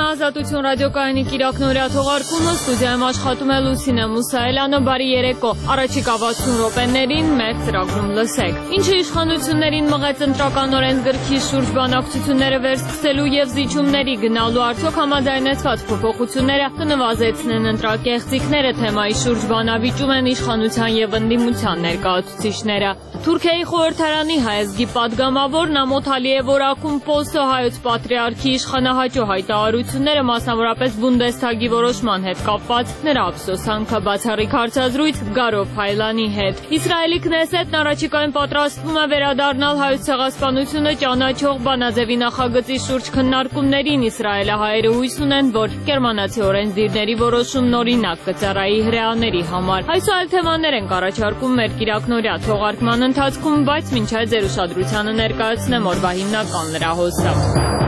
Ազատություն ռադիոկայանի կիրակնօրյա թողարկումը ստուդիայում աշխատում է Լուսինե Մուսայելյանը, բարի երեկո։ Առաջիկա 60 րոպեներին մեծ ծրագրում լսեք։ Ինչը իշխանություններին մղեց ընտրական օրենսգրքի շուրջ բանակցությունները վերսկսելու եւ զիջումների գնալու արդյոք համաձայնեցված փոփոխությունները կնվազեցնեն ընտրակեղծիքները, թեմայի շուրջ բանավիճում են իշխանության եւ ընդդիմության ներկայացուցիչները։ Թուրքիայի խորհրդարանի հայազգի падգամավոր Նամոթ Ալիև օրակում Պոլսո հայոց պատրիարքի իշխանահաճո հայտարարությունները, մասնավորապես Բունդեսթագի որոշման հետ կապված նրա ափսոսանքը, բացառիկ հարցազրույց Գարով Հայլանի հետ։ Իսրայելի Քնեսետն առաջիկայում պատրաստվում է վերադառնալ հայոց ցեղասպանությունը ճանաչող Բանաձևի նախագծի շուրջ քննարկումներին։ Իսրայելահայերը հույս ունեն, որ գերմանացի օրենսդիրների որոշումն օրինակ կծառայի հրեաների համար։ Այս այլ թեմաներ ենք առաջարկում մեր կիրակնօրյա թողարկման ընթացքում, բայց մինչ այդ ձեր ուշադրությանը ներկայացնեմ օրվա հիմնական լրահոսը։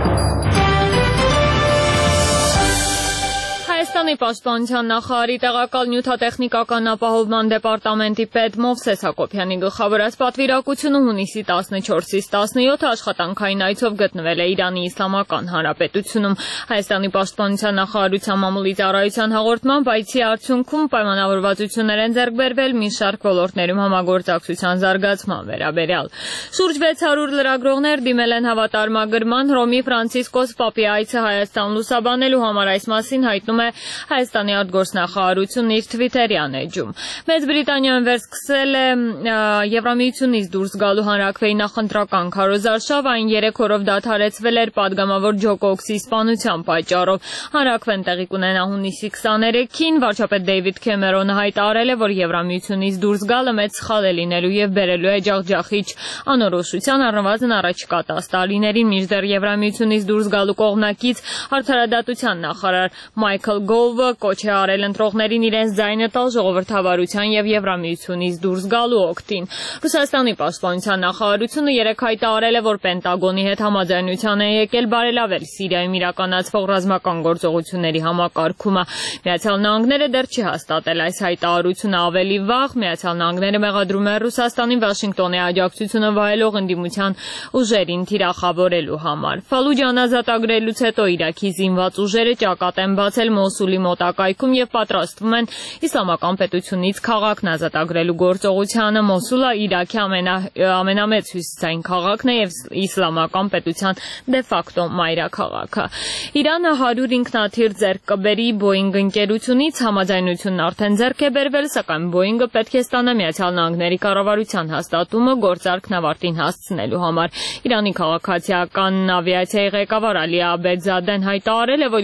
Հայաստանի պաշտպանության նախարարի տեղակալ նյութատեխնիկական ապահովման դեպարտամենտի պետ Մովսես Հակոբյանի գլխավորած պատվիրակությունը հունիսի 14-ից 17 աշխատանքային այցով գտնվել է Իրանի Իսլամական Հանրապետությունում։ Հայաստանի պաշտպանության նախարարության մամուլի ծառայության հաղորդմամբ այցի արդյունքում պայմանավորվածություններ են ձեռք բերվել մի շարք ոլորտներում համագործակցության զարգացման վերաբերյալ։ Շուրջ 600 լրագրողներ դիմել են հավատարմագրման Հռոմի Ֆրանցիսկոս Պապի այցը Հայաստան լուսաբանելու համար, այս մասին հայտնում է Հայաստանի արտգործնախարարությունն իր թվիթերյան էջում։ Մեծ Բրիտանիայում վերսկսել է Եվրամիությունից դուրս գալու հանրաքվեի նախընտրական քարոզարշավ, այն 3 օրով դադարեցվել էր падգամավոր Ջո Կոքսի սպանության պատճառով։ Հանրաքվեն տեղի կունենա հունիսի 23-ին, վարչապետ Դեյվիդ Քեմերոնը հայտարարել է, որ Եվրամիությունից դուրս գալը մեծ սխալ է լինելու եւ բերելու է ջախջախիչ անորոշության առնվազն առաջիկա 10 տարիներին, մինչդեռ Եվրամիությունից դուրս գալու կողմնակից արդարադատության նախարար Մայքլ Գովը կոչ է արել ընտրողներին իրենց ձայնը տալ ժողովրդավարության եւ Եվրամիությունից դուրս գալու օգտին։ Ռուսաստանի պաշտպանության նախարարությունը երեկ հայտարարել է, որ Պենտագոնի հետ համաձայնության է եկել բարելավել Սիրիայում իրականացվող ռազմական գործողությունների համակարգումը։ Միացյալ Նահանգները դեռ չի հաստատել այս հայտարարությունը ավելի վաղ։ Միացյալ Նահանգները մեղադրում է Ռուսաստանին Վաշինգտոնի աջակցությունը վայելող ընդդիմության ուժերին թիրախավորելու համար։ Ֆալուջան ազատագրելուց հետո Իրաքի զինված ուժերը ճակատ են բացել Մոսուլի մոտակայքում եւ պատրաստվում են իսլամական պետությունից քաղաքն ազատագրելու գործողությանը։ Մոսուլը Իրաքի ամենամեծ հյուսիսային քաղաքն է եւ իսլամական պետության դե ֆակտո մայրաքաղաքը։ Իրանը 100 ինքնաթիռ ձեռք կբերի Boeing ընկերությունից, համաձայնությունն արդեն ձեռք է բերվել, սակայն Boeing-ը պետք է ստանա Միացյալ Նահանգների կառավարության հաստատումը գործարքն ավարտին հասցնելու համար։ Իրանի քաղաքացիական ավիացիայի ղեկավար Ալի Աբեդզադեն հայտարարել է, որ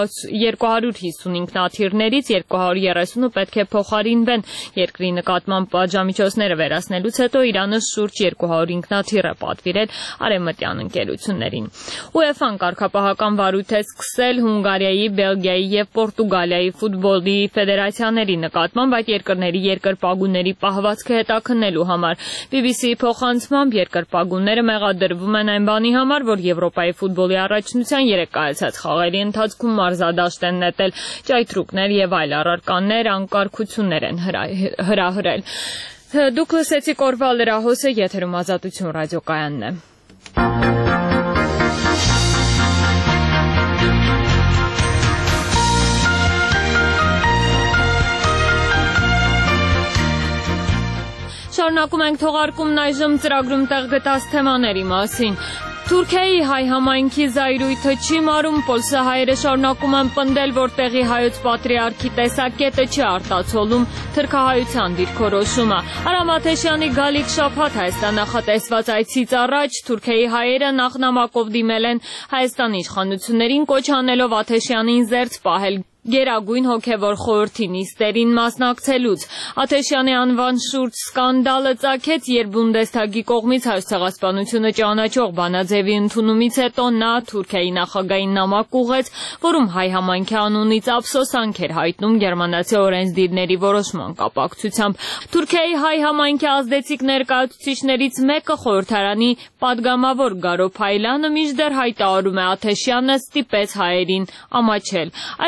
250 ինքնաթիռներից 230-ը պետք է փոխարինվեն։ Երկրի նկատմամբ պատժամիջոցները վերացնելուց հետո Իրանը շուրջ 200 ինքնաթիռ է պատվիրել արևմտյան ընկերություններին։ UEFA-ն կարգապահական վարույթ է սկսել Հունգարիայի, Բելգիայի եւ Պորտուգալիայի ֆուտբոլի ֆեդերացիաների նկատմամբ այդ երկրների երկրպագուների պահվածքը հետաքննելու համար։ BBC-ի փոխանցմամբ երկրպագուները մեղադրվում են այն բանի համար, որ Եվրոպայի ֆուտբոլի առաջնության երեք կայացած խաղերի ընթացքում մարզադաշտ են նետել, ճայթրուկներ եւ այլ առարկաներ, անկարգություններ են հրահրել։ Դուք լսեցիք օրվա լրահոսը, եթերում Ազատություն ռադիոկայանն է։ Շարունակում ենք թողարկումն այժմ ծրագրում տեղ գտած թեմաների մասին։ Թուրքիայի հայ համայնքի զայրույթը չի մարում, պոլսահայերը շարունակում են պնդել, որ տեղի հայոց պատրիարքի տեսակետը չի արտացոլում թրքահայության դիրքորոշումը։ Արամ Աթեշյանի գալիք շաբաթ Հայաստան նախատեսված այցից առաջ Թուրքիայի հայերը նախնամակով դիմել են Հայաստանի իշխանություններին, կոչ անելով Աթեշյանին զերծ պահել Գերագույն հոգևոր խորհրդի նիստերին մասնակցելուց։ Աթեշյանի անվան շուրջ սկանդալը ծագեց, երբ Բունդեսթագի կողմից հայոց ցեղասպանությունը ճանաչող Բանաձևի ընդունումից հետո նա Թուրքիայի նախագահին նամակ ուղղեց, որում հայ համայնքի անունից ափսոսանք էր հայտնում գերմանացի օրենսդիրների որոշման կապակցությամբ։ Թուրքիայի հայ համայնքի ազդեցիկ ներկայացուցիչներից մեկը խորհրդարանի падգամավոր Գարով Հայլանը մինչդեռ հայտարարում է Աթեշյանը ստիպեց հայերին ամաչել։ Այսօր մի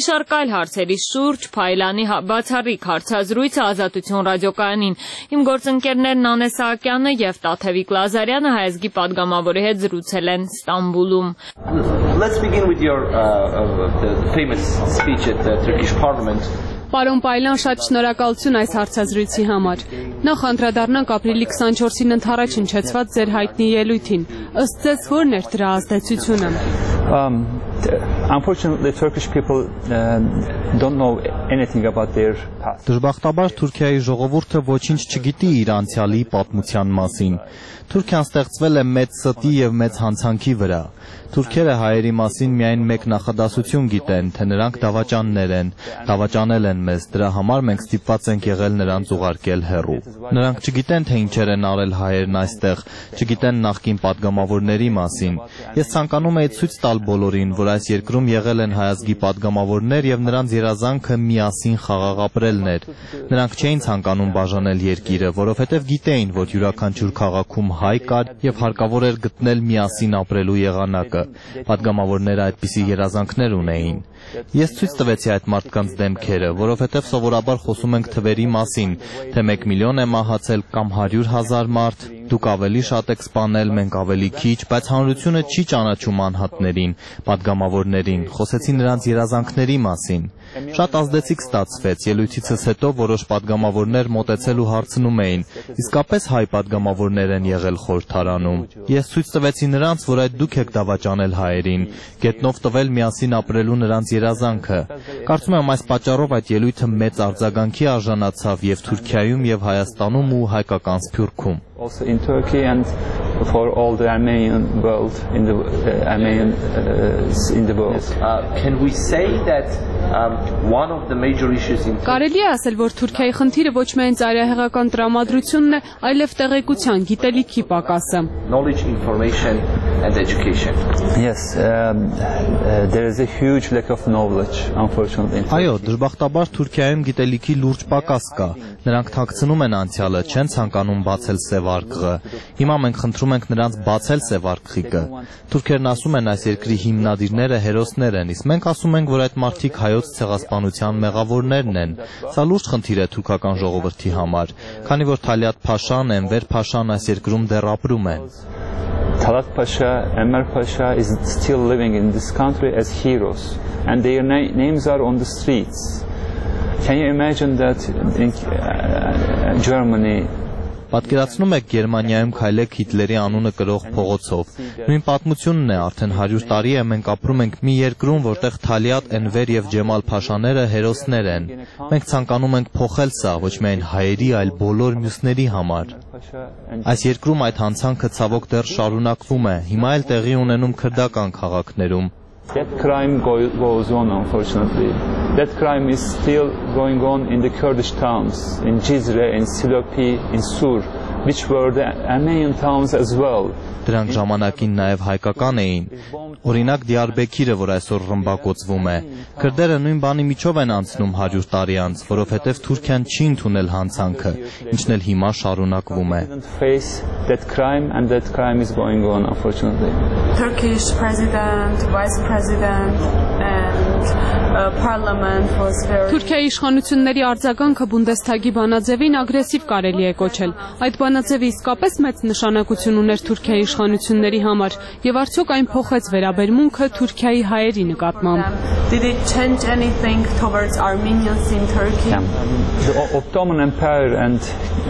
մի շարք այլ հարցերի շուրջ Փայլանի բացառիկ հարցազրույցը Ազատություն ռադիոկայանին։ Իմ գործընկերներն Անե Սահակյանը եւ Տաթևիկ Լազարյանը հայազգի падգամավորի հետ զրուցել են Ստամբուլում։ Let's begin with your the famous speech at the Turkish Parliament. Պարոն Պայլան, շատ շնորհակալություն այս հարցազրույցի համար։ Նախ անդրադառնանք ապրիլի 24-ին ընդառաջ հնչեցված ձեր հայտնի ելույթին։ Ըստ ձեզ ո՞րն էր դրա ազդեցությունը։ Unfortunately, Turkish people don't know anything about their past. Դժբախտաբար Թուրքիայի ժողովուրդը ոչինչ չգիտի իր անցյալի պատմության մասին։ Թուրքիան ստեղծվել է մեծ ստի եւ մեծ հանցանքի վրա։ Թուրքերը հայերի մասին միայն մեկ նախադասություն գիտեն, թե նրանք դավաճաններ են, դավաճանել են մեզ, դրա համար մենք ստիպված ենք եղել նրանց ուղարկել հեռու։ Նրանք չգիտեն, թե ինչեր են արել հայերն այստեղ, չգիտեն նախկին падգամավորների մասին։ Ես ցանկանում եի ցույց տալ բոլորին, որ այս երկրում եղել են հայազգի падգամավորներ եւ նրանց երազանքը միասին խաղաղ ապրելն էր։ Նրանք չէին ցանկանում բաժանել երկիրը, որովհետեւ գիտեին, որ յուրաքանչյուր քաղաքում հայ կար եւ հարկավոր էր գտնել միասին ապրելու եղանակը։ Պատգամավորները այդպիսի երազանքներ ունեին։ Ես ցույց տվեցի այդ մարդկանց դեմքերը, որովհետև սովորաբար խոսում ենք թվերի մասին, թե 1 միլիոն է մահացել կամ 100,000 մարդ, դուք ավելի շատ եք սպանել, մենք ավելի քիչ, բայց հանրությունը չի ճանաչում անհատներին, պատգամավորներին, խոսեցի նրանց երազանքների մասին։ Շատ ազդեցիկ ստացվեց, ելույթիցս հետո որոշ պատգամավորներ մոտեցել ու հարցնում էին, իսկապես հայ պատգամավորներ են եղել խորհրդարանում։ Ես ցույց տվեցի նրանց, որ այդ դուք եք դավաճանել հայերին, գետնով տվել միասին ապրելու նրանց երազանքը։ Կարծում եմ այս պատճառով այդ ելույթը մեծ արձագանքի արժանացավ եւ Թուրքիայում եւ Հայաստանում ու հայկական Սփյուռքում։ Also in Turkey and for all the Armenian world in the world. Can we say that one of the major issues in Կարելի է ասել, որ Թուրքիայի խնդիրը ոչ միայն ծայրահեղական տրամադրությունն է, այլև տեղեկության, գիտելիքի պակասը։ Knowledge, information and education. Yes, there is a huge lack of knowledge, unfortunately. Այո, դժբախտաբար Թուրքիայում գիտելիքի լուրջ պակաս կա։ Նրանք թաքցնում են անցյալը, չեն ցանկանում բացել սև արկղը։ Հիմա մենք խնդրում ենք նրանց բացել սև արկղիկը։ Թուրքերն ասում են այս երկրի հիմնադիրները հերոսներ են, իսկ մենք ասում ենք, որ այդ մարդիկ հայոց ցեղասպանության մեղավորներն են։ Սա լուրջ խնդիր է թուրքական ժողովրդի համար, քանի որ Թալիատ Փաշան, Էնվեր Փաշան այս երկրում դեռ ապրում են։ Talat Pasha, Enver Pasha is still living in this country as heroes, and their names are on the streets. Can you imagine that in Germany? Պատկերացնում եք Գերմանիայում քայլեք Հիտլերի անունը կրող փողոցով։ Նույն պատմությունն է, արդեն 100 տարի է մենք ապրում ենք մի երկրում, որտեղ Թալիատ, Էնվեր եւ Ջեմալ Փաշաները հերոսներ են։ Մենք ցանկանում ենք փոխել սա ոչ միայն հայերի, այլ բոլոր մյուսների համար։ Այս երկրում այդ հանցանքը ցավոք դեռ շարունակվում է, հիմա էլ տեղի ունենում քրդական քաղաքներում։ That crime goes on, unfortunately. That crime is still going on in the Kurdish towns, in Cizre, in Silopi, in Sur, which were the Armenian towns as well. Դրանք ժամանակին նաև հայկական էին։ Օրինակ Դիարբեքիրը, որ այսօր ռմբակոծվում է։ Քրդերը նույն բանի միջով են անցնում 100 տարի անց, որովհետև Թուրքիան չի ընդունել հանցանքը, ինչն էլ հիմա շարունակվում է։ That crime and that crime is going on, unfortunately. Turkish president, vice president and parliament was very Թուրքիայի իշխանությունների արձագանքը Բունդեսթագի բանաձևին ագրեսիվ կարելի է կոչել։ Այդ բանաձևը իսկապես մեծ նշանակություն ուներ Թուրքիայի իշխանությունների համար, եւ արդյոք այն փոխեց վերաբերմունքը Թուրքիայի հայերի նկատմամբ։ Did it change anything towards Armenians in Turkey? The Ottoman Empire and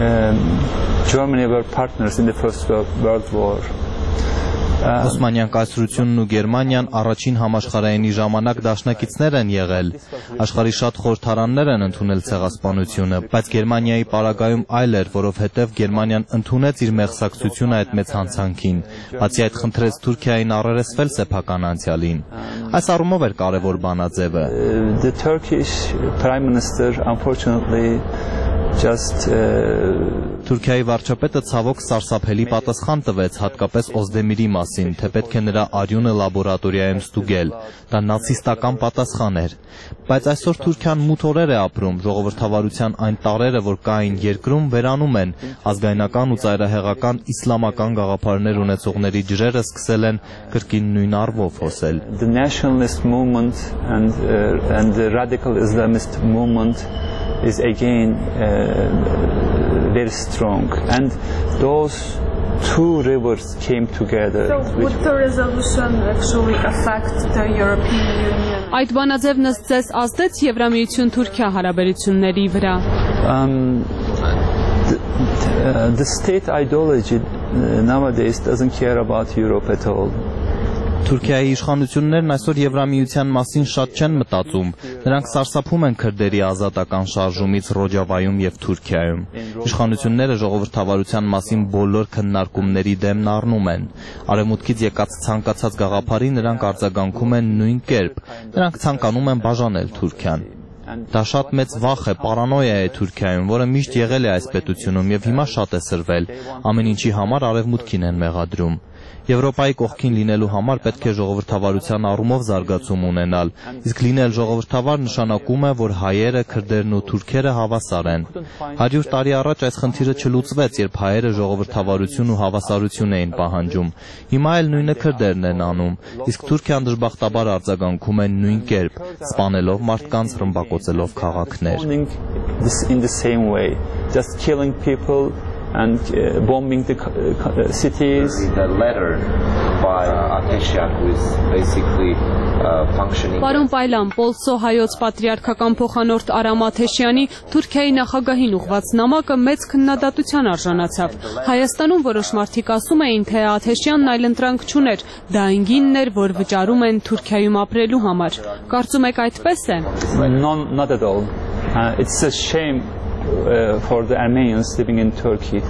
Germany were partners in the First World War. Օսմանյան կայսրությունն ու Գերմանիան առաջին համաշխարհայինի ժամանակ դաշնակիցներ են եղել։ Աշխարհի շատ խորհրդարաններ են ընդունել ցեղասպանությունը, բայց Գերմանիայի պարագայում այլ էր, որովհետև Գերմանիան ընդունեց իր մեղսակցությունը այդ մեծ հանցանքին, բացի այդ խնդրեց Թուրքիային առերեսվել սեփական անցյալին։ Այս առումով էր կարևոր բանաձևը։ The Turkish Prime Minister unfortunately Թուրքիայի վարչապետը ցավոք սարսափելի պատասխան տվեց հատկապես Օզդեմիրի մասին, թե պետք է նրա արյունը լաբորատորիայում ստուգել։ Դա նացիստական պատասխան էր։ Բայց այսօր Թուրքիան մութ օրեր է ապրում, ժողովրդավարության այն տարրերը, որ կային երկրում, վերանում են, ազգայնական ու ծայրահեղական իսլամական գաղափարներ ունեցողների ջրերը սկսել են կրկին նույն առվով հոսել։ The nationalist movement and the radical Islamist movement is again very strong, and those two rivers came together. So would the resolution actually affect the European Union? Այդ բանաձևն ըստ ձեզ ազդեց Եվրամիություն-Թուրքիա հարաբերությունների վրա։ The state ideology nowadays doesn't care about Europe at all. Թուրքիայի իշխանություններն այսօր Եվրամիության մասին շատ չեն մտածում։ Նրանք սարսափում են քրդերի ազատական շարժումից Ռոջավայում եւ Թուրքիայում։ Իշխանությունները ժողովրդավարության մասին բոլոր քննարկումների դեմն առնում են։ Արևմուտքից եկած ցանկացած գաղափարի նրանք արձագանքում են նույն կերպ։ Նրանք ցանկանում են բաժանել Թուրքիան։ Դա շատ մեծ վախ է, պարանոյա է Թուրքիայում, որը միշտ եղել է այս պետությունում եւ հիմա շատ է սրվել։ Ամեն ինչի համար արևմուտքին են մեղադրում։ Եվրոպայի կողքին լինելու համար պետք է ժողովրդավարության առումով զարգացում ունենալ, իսկ լինել ժողովրդավար նշանակում է, որ հայերը, քրդերն ու թուրքերը հավասար են։ 100 տարի առաջ այս խնդիրը չլուծվեց, երբ հայերը ժողովրդավարություն ու հավասարություն էին պահանջում։ Հիմա էլ նույնը քրդերն են անում, իսկ Թուրքիան դժբախտաբար արձագանքում է նույն կերպ, սպանելով մարդկանց, ռմբակոծելով քաղաքներ։ In the same way, just killing people and bombing the cities. The letter by Ateşyan, who is basically functioning. Պարոն Պայլան, Պոլսո հայոց պատրիարքական փոխանորդ Արամ Աթեշյանի Թուրքիայի նախագահին ուղված նամակը մեծ քննադատության արժանացավ։ Հայաստանում որոշ մարդիկ ասում էին, թե Աթեշյանն այլընտրանք չուներ, դա անգինն էր, որ վճարում են Թուրքիայում ապրելու համար։ Կարծում եք այդպես է։ Not at all. It's a shame for the Armenians living in Turkey.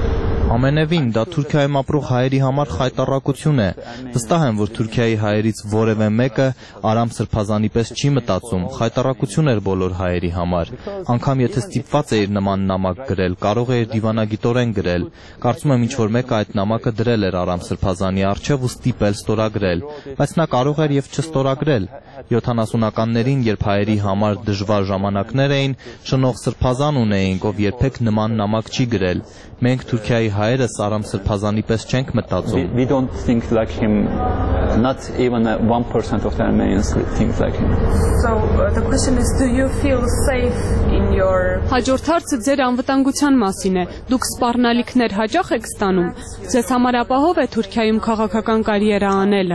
Ամենևին դա Թուրքիայում ապրող հայերի համար խայտառակություն է։ Վստահ եմ, որ Թուրքիայի հայերից որևէ մեկը Արամ Սրբազանի պես չի մտածում, խայտառակություն էր բոլոր հայերի համար։ Անգամ եթե ստիպված էիր նման նամակ գրել, կարող էիր դիվանագիտորեն գրել։ Կարծում եմ ինչ-որ մեկը այդ նամակը դրել էր Արամ Սրբազանի առջև ու ստիպել ստորագրել, բայց նա կարող էր եւ չստորագրել։ 70-ականներին, երբ հայերի համար դժվար ժամանակներ էին, շնորհ Սրբազան ունեինք, ով երբեք նման նամակ չի գրել։ Մենք Թուրքիայի հայերս Արամ Սրբազանի պես չենք մտածում։ We don't think like him. Not even 1% of the Armenians think like him. So the question is, do you feel safe in your? Հաջորդ հարցը ձեր անվտանգության մասին է։ Դուք սպառնալիքներ հաճախ եք ստանում։ Ձեզ համար ապահով է Թուրքիայում քաղաքական կարիերա անելը։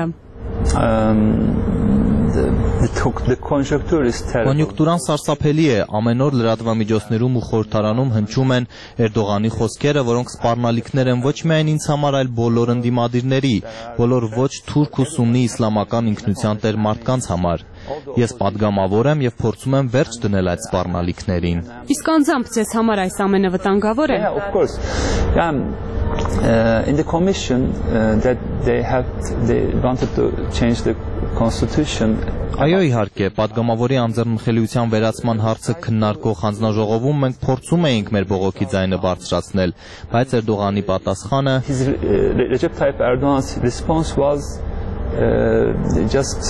The conjuncture is terrible. Կոնյունկտուրան սարսափելի է, ամեն օր լրատվամիջոցներում ու խորհրդարանում հնչում են Էրդողանի խոսքերը, որոնք սպառնալիքներ են ոչ միայն ինձ համար, այլ բոլոր ընդդիմադիրների, բոլոր ոչ թուրք ու սուննի իսլամական ինքնության տեր մարդկանց համար։ Ես падգամավոր եմ եւ փորձում եմ վերջ դնել այդ սպառնալիքներին։ Իսկ անձամբ ձեզ համար այս ամենը վտանգավոր է։ Yeah, of course. In the commission that they wanted to change the constitution. Այո, իհարկե, падգամավորի անձեռնմխելիության վերացման հարցը քննարկող հանձնաժողովում մենք փորձում էինք մեր բողոքի ձայնը բարձրացնել, բայց Էրդողանի պատասխանը Recep Tayyip Erdogan's response was just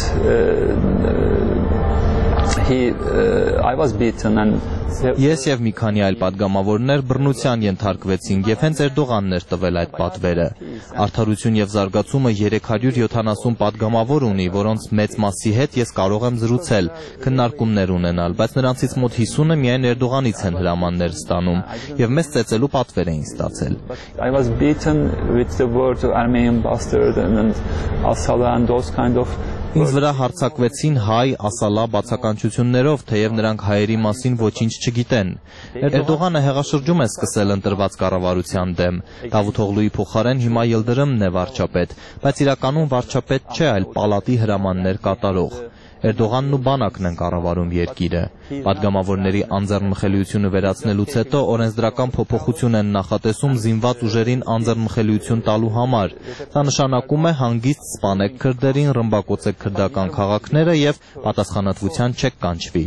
I was beaten and Ես եւ մի քանի այլ падգամավորներ բռնության ենթարկվեցինք եւ հենց Էրդողանն էր տվել այդ պատվերը։ Արդարություն եւ զարգացումը 370 падգամավոր ունի, որոնց մեծ մասի հետ ես կարող եմ զրուցել, քննարկումներ ունենալ, բայց նրանցից մոտ 50-ը միայն Էրդողանից են հրամաններ ստանում եւ մեզ ծեծելու պատվեր էին ստացել։ I was beaten with the word Armenian bastard and Asala and those kind of Ինձ վրա հարձակվեցին հայ, ասալա բացականչություններով, թեև նրանք հայերի մասին ոչինչ չգիտեն։ Էրդողանը հեղաշրջում է սկսել ընտրված կառավարության դեմ։ Դավութօղլուի փոխարեն հիմա Յիլդրիմն է վարչապետ, բայց իրականում վարչապետ չէ, այլ պալատի հրամաններ կատարող։ Էրդողանն ու բանակն են կառավարում երկիրը։ Պատգամավորների անձեռնմխելիությունը վերացնելուց հետո օրենսդրական փոփոխություն են նախատեսում զինված ուժերին անձեռնմխելիություն տալու համար։ Դա նշանակում է հանգիստ սպանեք քրդերին, ռմբակոծեք քրդական քաղաքները եւ պատասխանատվության չեք կանչվի։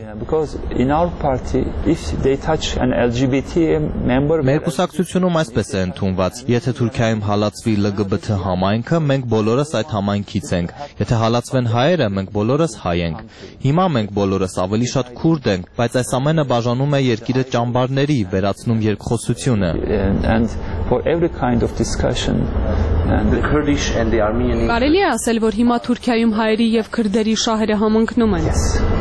Մեր կուսակցությունում այսպես է ընդունված. եթե Թուրքիայում հալածվի LGBT համայնքը, մենք բոլորս այդ համայնքից ենք։ Եթե հալածվեն հայերը, մենք բոլորս հայ ենք։ Հիմա մենք բոլորս ավելի շատ քուրդ ենք, բայց այս ամենը բաժանում է երկիրը ճամբարների, վերացնում երկխոսությունը։ Կարելի է ասել, որ հիմա Թուրքիայում հայերի եւ քրդերի շահերը համընկնում են։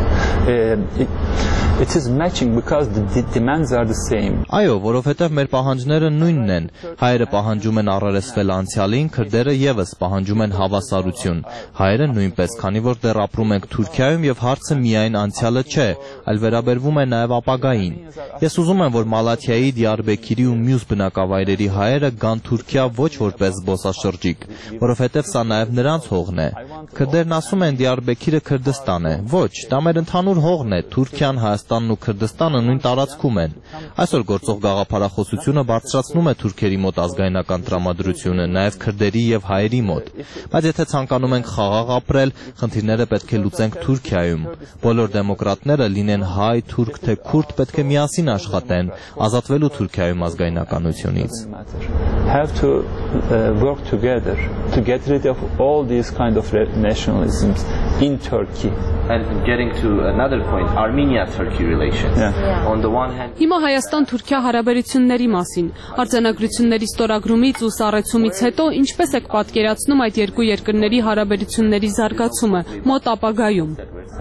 It is matching because the demands are the same. Այո, որովհետև մեր պահանջները նույնն են։ Հայերը պահանջում են առերեսվել անցյալին, քրդերը եւս պահանջում են հավասարություն։ Հայերը նույնպես, քանի որ դեռ ապրում ենք Թուրքիայում եւ հարցը միայն անցյալը չէ, այլ վերաբերվում է նաեւ ապագային։ Ես ուզում եմ, որ Մալաթիայի, Դիարբեքիրի ու մյուս բնակավայրերի հայերը գան Թուրքիա ոչ որպես զբոսաշրջիկ, որովհետև սա նաեւ նրանց հողն է։ Քրդերն ասում են Դիարբեքիրը Քրդստան է։ Ոչ, դա մեր ընդհանուր հողն է։ Թուրքիան, Հայաստանն ու Քրդստանը նույն տարածքում են։ Այսօր գործող գաղափարախոսությունը բարձրացնում է թուրքերի մոտ ազգայնական տրամադրությունը, նաև քրդերի եւ հայերի մոտ։ Բայց եթե ցանկանում ենք խաղաղ ապրել, խնդիրները պետք է լուծենք Թուրքիայում։ Բոլոր դեմոկրատները, լինեն հայ, թուրք թե քուրդ, պետք է միասին աշխատեն, ազատվելու Թուրքիայում ազգայնականությունից։ Have to work together to get rid of all these kind of nationalisms in Turkey. And getting to another point, Armenia-Turkey relations. On the one hand, Հիմա Հայաստան-Թուրքիա հարաբերությունների մասին, արձանագրությունների ստորագրումից ու սառեցումից հետո ինչպես եք պատկերացնում այդ երկու երկրների հարաբերությունների զարգացումը մոտ ապագայում։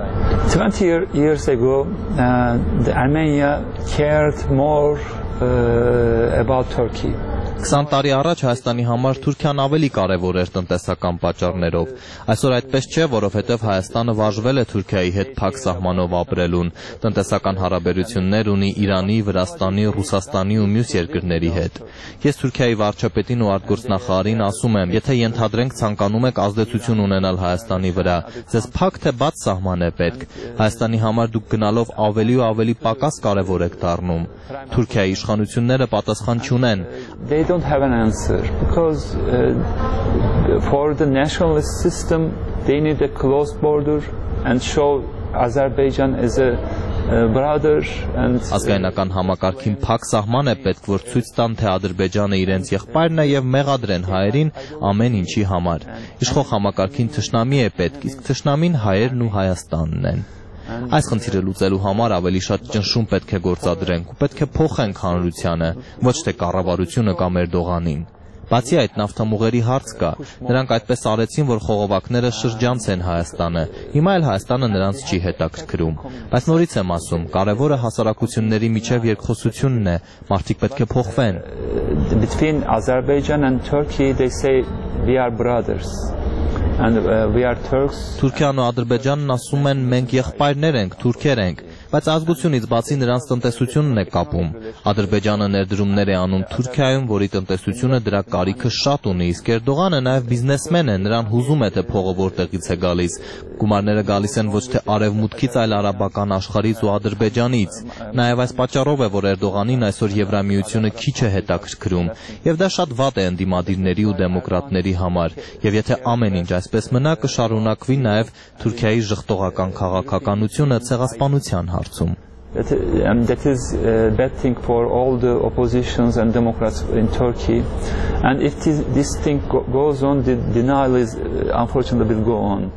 20 years ago, Armenia cared more about Turkey. 20 տարի առաջ Հայաստանի համար Թուրքիան ավելի կարևոր էր տնտեսական պատճառներով։ Այսօր այդպես չէ, որովհետև Հայաստանը վարժվել է Թուրքիայի հետ փակ սահմանով ապրելուն, տնտեսական հարաբերություններ ունի Իրանի, Վրաստանի, Ռուսաստանի ու մյուս երկրների հետ։ Ես Թուրքիայի վարչապետին ու արտգործնախարարին ասում եմ, եթե ենթադրենք ցանկանում եք ազդեցություն ունենալ Հայաստանի վրա, ձեզ փակ թե բաց սահման է պետք։ Հայաստանի համար դուք գնալով ավելի ու ավելի պակաս կարևոր եք դառնում։ Թուրքիայի իշխանությունները պատասխան չունեն։ They don't have an answer because for the nationalist system they need a close border and show Azerbaijan as a brother and ազգայնական համակարգին փակ սահման է պետք, որ ցույց տան, թե Ադրբեջանը իրենց եղբայրն է եւ մեղադրեն հայերին ամեն ինչի համար։ Իշխող համակարգին թշնամի է պետք, իսկ թշնամին հայերն ու Հայաստանն են։ Այս խնդիրը լուծելու համար ավելի շատ ճնշում պետք է գործադրենք ու պետք է փոխենք հանրությանը, ոչ թե կառավարությունը կամ Էրդողանին։ Բացի այդ, նավթամուղերի հարց կա։ Նրանք այդպես արեցին, որ խողովակները շրջանցեն Հայաստանը։ Հիմա էլ Հայաստանը նրանց չի հետաքրքրում։ Բայց նորից եմ ասում, կարևորը հասարակությունների միջև երկխոսությունն է, մարդիկ պետք է փոխվեն։ Between Azerbaijan and Turkey they say we are brothers. And we are Turks. Թուրքիան ու Ադրբեջանն ասում են մենք եղբայրներ ենք, թուրքեր ենք, բայց ազգությունից բացի նրանց տնտեսությունն է կապում։ Ադրբեջանը ներդրումներ է անում Թուրքիայում, որի տնտեսությունը դրա կարիքը շատ ունի, իսկ Էրդողանը նաև բիզնեսմեն է, նրան հուզում է թե փողը որտեղից է գալիս։ Գումարները գալիս են ոչ թե արևմուտքից, այլ արաբական աշխարհից ու Ադրբեջանից։ Նաև այս պատճառով է, որ Էրդողանին այսօր Եվրամիությունը քիչ է հետաքրքրում, եւ դա շատ վատ է ընդդիմադիրների ու դեմոկրատների համար։ Եվ եթե ամեն ինչ այսպես մնա, կշարունակվի նաև Թուրքիայի ժխտողական քաղաքականությունը ցեղասպանության հարցում։ That is a bad thing for all the oppositions and Democrats in Turkey. And if this thing goes on, the denial is unfortunately will go on.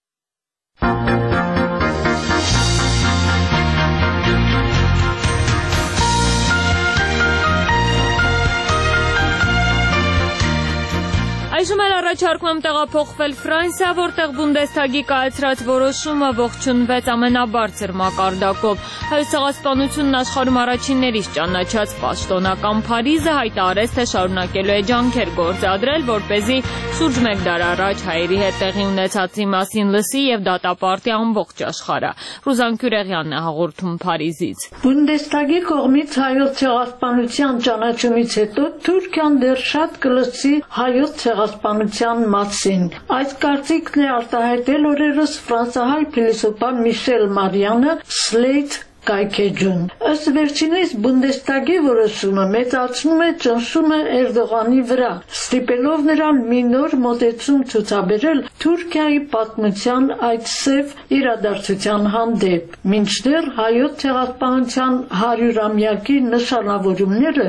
Այժմ էլ առաջարկում եմ տեղափոխվել Ֆրանսիա, որտեղ Բունդեսթագի կայացրած որոշումը ողջունվեց ամենաբարձր մակարդակով։ Հայոց ցեղասպանությունն աշխարհում առաջիններից ճանաչած պաշտոնական Փարիզը հայտարարեց, թե շարունակելու է ջանքեր գործադրել, որպեսզի շուրջ մեկ դար առաջ հայերի հետ տեղի ունեցածի մասին լսի եւ դատապարտի ամբողջ աշխարհը։ Ռուզան Քյուրեղյանն է հաղորդում Փարիզից։ Բունդեսթագի կողմից հայոց ցեղասպանության ճանաչումից հետո Թուրքիան դեռ շատ կլսի հայոց ցեղասպանության ցեղասպանության մասին։ Այս կարծիքն է արտահայտել օրերս ֆրանսահայ փիլիսոփա Միշել Մարիանը Slate կայքեջում։ Ըստ վերջինիս Բունդեստագի որոշումը մեծացնում է ճնշումը Էրդողանի վրա, ստիպելով նրան մի նոր մոտեցում ցուցաբերել Թուրքիայի պատմության այդ սև իրադարձության հանդեպ։ Մինչդեռ հայոց ցեղասպանության 100-ամյակի նշանավորումները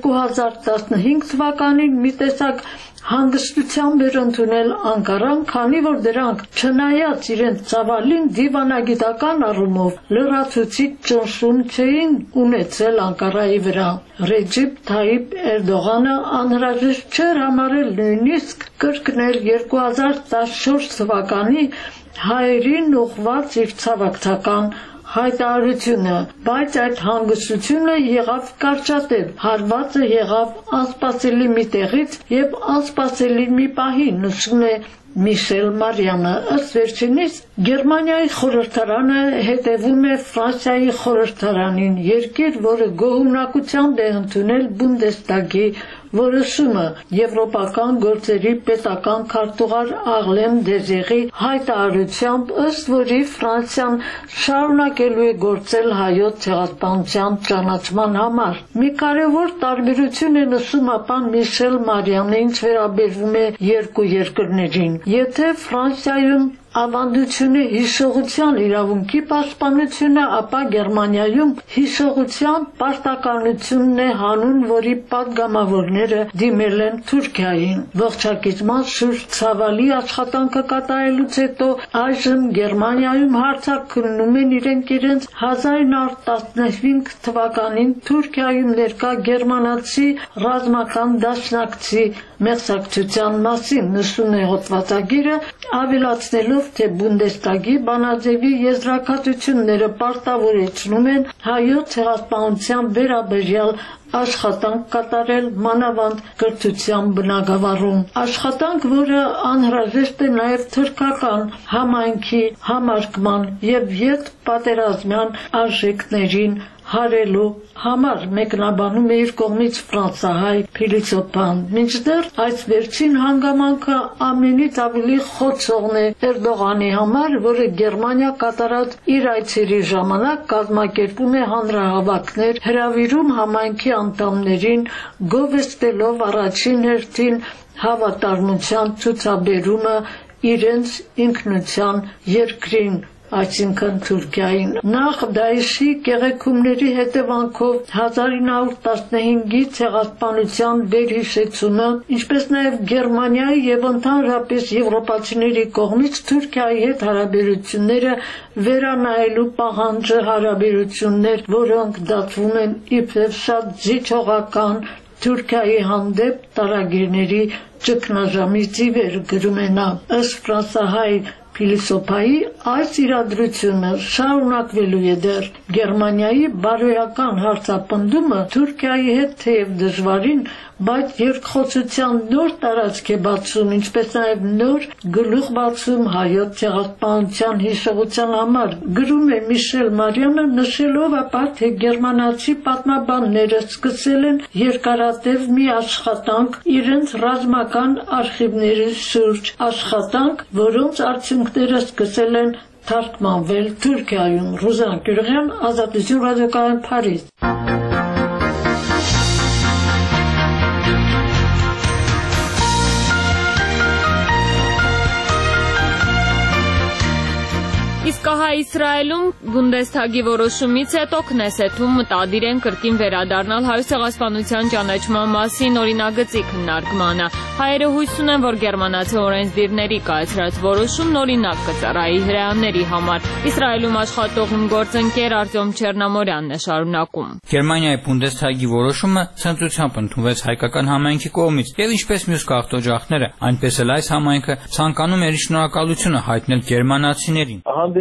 2015 թվականին մի տեսակ հանգստությամբ էր ընդունել Անկարան, քանի որ դրանք չնայած իրենց ծավալին դիվանագիտական առումով լրացուցիչ ճնշում չէին ունեցել Անկարայի վրա։ Ռեջեփ Թայիփ Էրդողանը անհրաժեշտ չէր համարել նույնիսկ կրկնել 2014 թվականի հայերին ուղղված իր ցավակցական հայտարարությունը, բայց այդ հանգստությունը եղավ կարճատև, հարվածը եղավ անսպասելի մի տեղից եւ անսպասելի մի պահի, նշում է Միշել Մարիանը։ Ըստ վերջինիս Գերմանիայի խորհրդարանը հետևում է Ֆրանսիայի խորհրդարանին, երկիր, որը գոհունակությամբ է ընդունել Բունդեստագի որոշումը եվրոպական գործերի պետական քարտուղար Աղլեմ Դեզեղի հայտարարությամբ, ըստ որի Ֆրանսիան շարունակելու է գործել հայոց ցեղասպանության ճանաչման համար։ Մի կարևոր տարբերություն է նշում ապա Միշել Մարիանը, ինչ վերաբերվում է երկու երկրներին։ Եթե Ֆրանսիայում ավանդությունը հիշողության իրավունքի պաշտպանությունը, ապա Գերմանիայում հիշողության պարտականությունն է հանուն, որի պատգամավորները դիմել են Թուրքիային։ Ողջակիցման շուրջ ցավալի աշխատանքը կատարելուց հետո այժմ Գերմանիայում հարձակվում են իրենց 1915 թվականին Թուրքիայում ներկա գերմանացի ռազմական դաշնակցի մեղսակցության մասին, նշում է հոդվածագիրը, ավելացնելով թե Բունդեստագի բանաձևի եզրակացությունները պարտավորեցնում են հայոց ցեղասպանության վերաբերյալ աշխատանք կատարել մանավանդ կրթության բնագավառում։ Աշխատանք, որը անհրաժեշտ է նաև թուրքական համայնքի համարկման եւ յետ պատերազմյան արժեքներին հարելու համար, մեկնաբանում է իր կողմից ֆրանսահայ փիլիսոփան։ Մինչդեռ այս վերջին հանգամանքը ամենից ավելի խոցողն է Էրդողանի համար, որը Գերմանիա կատարած իր այցերի ժամանակ կազմակերպում է հանրահավաքներ, հրավիրում համայնքի անդամներին, գովեստելով առաջին հերթին հավատարմության ցուցաբերումը իրենց ինքնության երկրին, այսինքն Թուրքիային։ Նախ Դաեշի կեղեքումների հետևանքով 1915-ի ցեղասպանության վերհիշեցումը, ինչպես նաև Գերմանիայի եւ ընդհանրապես եվրոպացիների կողմից Թուրքիայի հետ հարաբերությունները վերանայելու պահանջը, հարաբերություններ, որոնք դատվում են իբրև շատ զիջողական Թուրքիայի հանդեպ տարագիրների ճգնաժամից ի վեր, գրում է նա։ Ըստ ֆրանսահայ փիլիսոփայի այս իրադրությունը շարունակվելու է դեռ։ Գերմանիայի բարոյական հարձապնդումը Թուրքիայի հետ թեև դժվարին, բայց երկխոսության նոր տարածք է բացում, ինչպես նաև նոր գլուխ բացում հայոց ցեղասպանության հիշողության համար, գրում է Միշել Մարիանը, նշելով ապա, թե գերմանացի պատմաբանները սկսել են երկարատև մի աշխատանք իրենց ռազմական արխիվների շուրջ, աշխատանք, որոնց արդյունքները սկսել են թարգմանվել Թուրքիայում։ Ռուզան Գյուրղյան, Ազատություն ռադիոկայան, Փարիզ։ Իսկ հայ Իսրայելում Բունդեստագի որոշումից հետո Քնեսեթում մտադիր են կրկին վերադառնալ հայոց ցեղասպանության ճանաչման մասին օրինագծի քննարկմանը։ Հայերը հույս ունեն, որ գերմանացի օրենսդիրների կայացրած որոշումն օրինակ կծառայի հրեաների համար։ Իսրայելում աշխատող իմ գործընկեր Արտյոմ Չեռնամորյանն է շարունակում։ Գերմանիայի Բունդեստագի որոշումը ցնծությամբ ընդունվեց հայկական համայնքի կողմից, եւ ինչպես մյուս գաղթօջախները, այնպես էլ այս համայնքը ցանկանում էր շնորհակալությունը հայտնել գերմանացիներին։ Հանդեպ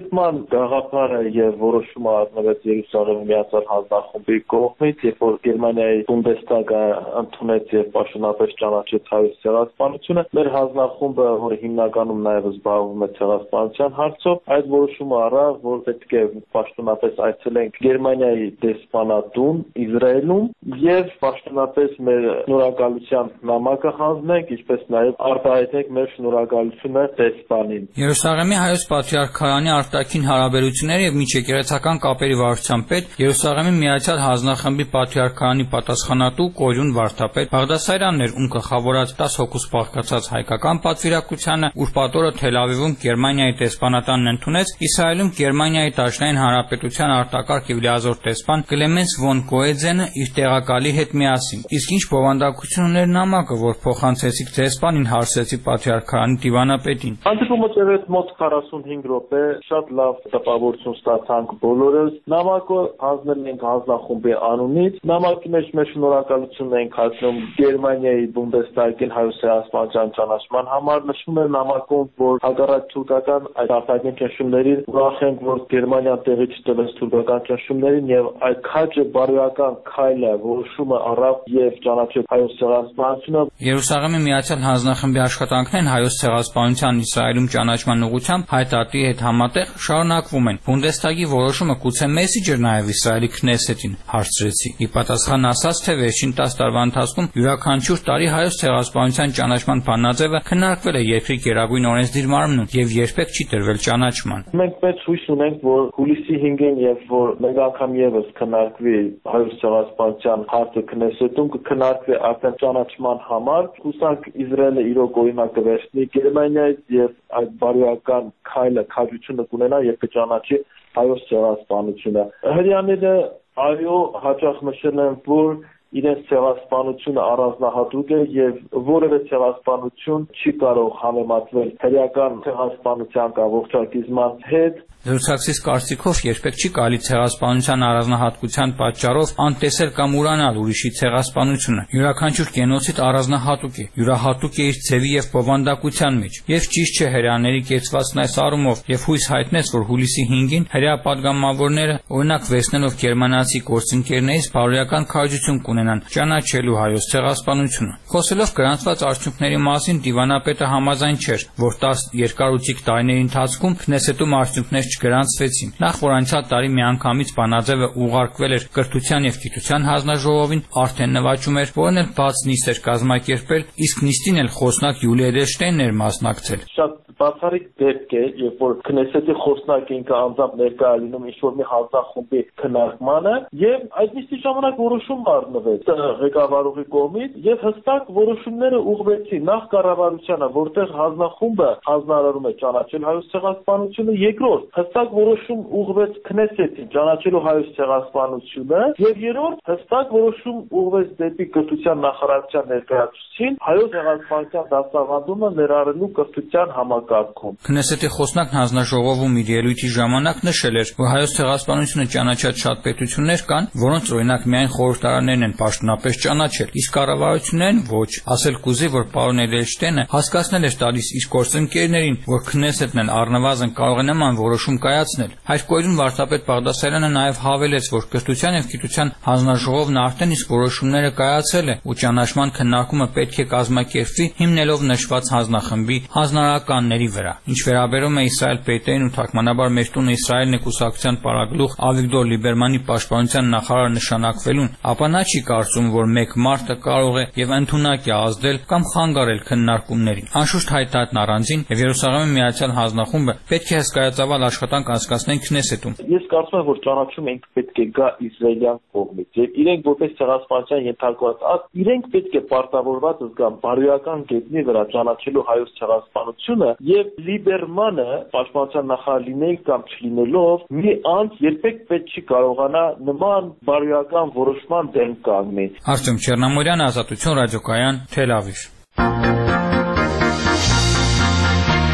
Սկզբման գաղափարը եւ որոշումը առնվեց Երուսաղեմի միացյալ հանձնախմբի կողմից, երբ որ Գերմանիայի Բունդեսթագը ընդունեց եւ պաշտոնապես ճանաչեց հայոց ցեղասպանությունը, մեր հանձնախումբը, որը հիմնականում նաեւ զբաղվում է ցեղասպանության հարցով, այդ որոշումը առավ, որ պետք է պաշտոնապես այցելենք Գերմանիայի դեսպանատուն Իսրայելում եւ պաշտոնապես մեր շնորհակալության նամակը հանձնենք, ինչպես նաեւ արտահայտենք մեր շնորհակալությունը դեսպանին։ Երուսաղեմի հայոց Պատրիարքարանի արտաքին հարաբերությունների եւ միջեկեղեցական կապերի վարչության պետ, Երուսաղեմի միացյալ հանձնախմբի Պատրիարքարանի պատասխանատու Կորյուն վարդապետ Բաղդասարյանն էր, ում գլխավորած 10 հոգուց բաղկացած հայկական պատվիրակությանը ուրբաթօրը Թել Ավիվում Գերմանիայի դեսպանատանն ընդունեց Իսրայելում Գերմանիայի Դաշնային Հանրապետության արտակարգ եւ լիազոր դեսպան Կլեմենս վոն Կոեձենը իր տեղակալի հետ միասին։ Իսկ ինչ բովանդակություն ուներ նամակը, որ փոխանցեցիք դեսպանին, հարցրեցի Պատրիարքարանի դիվանապետին։ Հանդիպումը տևեց մոտ 45 րոպե, շատ լավ տպավորություն ստացանք բոլորս։ Նամակը հանձնել ենք հանձնախումբի անունից։ Նամակի մեջ մեր շնորհակալությունն ենք հայտնում Գերմանիայի Բունդեսթագին հայոց ցեղասպանության ճանաչման համար։ Նշվում է նամակում, որ հակառակ թուրքական այդ արտաքին ճնշումներին ուրախ ենք, որ Գերմանիան տեղի չտվեց թուրքական ճնշումներին եւ այդ քաջը բարոյական քայլը որոշումը առավ եւ ճանաչեց հայոց ցեղասպանությունը։ Երուսաղեմի միացյալ հանձնախմբի աշխատանքներն հայոց ցեղասպանության Իսրայելում ճանաչման ուղղությամբ հայտարարի հետ համատեղ շարունակվում են։ Բունդեսթագի որոշումը գուցե մեսիջ էր նաև Իսրայելի Քնեսետին, հարցրեցի։ Ի պատասխան ասաց, թե վերջին 10 տարվա ընթացքում յուրաքանչյուր տարի հայոց ցեղասպանության ճանաչման բանաձևը քննարկվել է երկրի գերագույն օրենսդիր մարմնում եւ երբեք չի տրվել ճանաչման։ Մենք մեծ հույս ունենք, որ հուլիսի 5-ին եւ որ մեկ անգամ եւս քննարկվի հայոց ցեղասպանության հարցը Քնեսետում, կքննարկվի արդեն ճանաչման համար։ Հուսանք Իսրայելը իրոք օրինակ կվերցնի Գերմանիայից եւ այդ բարոյական քայլը քաջությունը կունենա եւ կճանաչի հայոց ցեղասպանությունը։ Հрьяաները այո հաճախ նշել են, որ իրենց ցեղասպանությունը առանձնահատուկ է եւ որևէ ցեղասպանություն չի կարող համեմատվել հրեական ցեղասպանության կամ ողջակիզման հետ։ Զրուցակցիս կարծիքով երբեք չի կարելի ցեղասպանության առանձնահատկության պատճառով անտեսել կամ ուրանալ ուրիշի ցեղասպանությունը։ Յուրաքանչյուր գենոցիդ առանձնահատուկ է, յուրահատուկ է իր ձևի եւ բովանդակության մեջ։ Եվ ճիշտ չէ հրեաների կեցվածն այս առումով եւ հույս հայտնեց, որ հուլիսի 5-ին հրեա падգամավորները օրինակ վերցնելով գերմանացի գործընկերներից բարոյական քաջություն կունենան ճանաչելու հայոց ցեղասպանությունը։ Խոսելով գրանցված արդյունքների մասին դիվանապետը համաձայն չէր, որ 10 երկար ու ցիկ տարիների ընթացքում Քնեսետում արդյունքներ չգրանցվեցին։ Նախ որ անցյալ տարի միանգամից բանաձևը ուղարկվել էր կրթության եւ գիտության հանձնաժողովին, արդեն նվաճում էր, որն էլ բաց նիստ էր կազմակերպել, իսկ նիստին էլ խոսնակ Յուլիա Էդելշտայնն էր մասնակցել։ Շատ բացառիկ դեպք է, երբ որ Քնեսետի խոսնակը ինքը անձամբ ներկա է լինում ինչ-որ մի հանձնախմբի քննարկմանը եւ այդ նիստի ժամանակ որոշում առնվեց ղեկավարողի կողմից եւ հստակ որոշումները ուղղվեցին նախ կառավարությանը, որտեղ հանձնախումբը հանձնարարում է ճանաչել հայոց ցեղասպանությունը, երկրորդ հստակ որոշում ուղղվեց Քնեսետին ճանաչելու հայոց ցեղասպանությունը եւ երրորդ հստակ որոշում ուղղվեց դեպի կրթության նախարարության ներկայացուցին հայոց ցեղասպանության դասավանդումը ներառելու կրթության համակարգում։ Քնեսետի խոսնակն հանձնաժողովում իր ելույթի ժամանակ նշել էր, որ հայոց ցեղասպանությունը ճանաչած շատ պետություններ կան, որոնց օրինակ միայն խորհրդարաններն են պաշտոնապես ճանաչել, իսկ կառավարություններն ոչ։ Ասել կուզի, որ պարոն Էդելշտայնը հասկացնել էր տալիս իր գործընկերներին, որ Քնեսետն էլ առնվազն կարող է նման որոշում կայացնել։ Հայրկոյուն վարչապետ Բաղդասարյանը նաև հավելեց, որ կրթության եւ գիտության հանձնաժողովն արդեն իսկ որոշումները կայացել է ու ճանաչման քննարկումը պետք է կազմակերպվի հիմնելով նշված հանձնախմբի հանձնարարականների վրա։ Ինչ վերաբերում է Իսրայել պետերին ու թարգմանաբար մեր տունը Իսրայելն է կուսակցության պարագլուխ Ավիգդոր Լիբերմանի պաշտպանության նախարար նշանակվելուն, ապա նա չի կարծում, որ մեկ մարդը կարող է եւ ընդունակ է ազդել կամ խանգարել քննարկումներին։ Անշուշտ հայտարարն առանձին եւ Երուսաղեմի միացյալ հանձնախումբը պետք է հսկայածավալ աշխատանք անցկացնեն Քնեսետում։ Ես կարծում եմ, որ ճանաչումը պետք է գա իսրայելյան կողմից եւ իրենք որպես ցեղասպանության ենթարկված ազգ իրենք պետք է պարտավորված զգան բարոյական գետնի վրա ճանաչելու հայոց ցեղասպանությունը եւ Լիբերմանը պաշտպանության նախարար լինել կամ չլինելով մի անձ երբեք պետք չի կարողանա նման բարոյական որոշման դեմ կանգնի։ Արտեմ Չեռնամորյան, Ազատություն ռադիոկայան, Թել Ավիվ։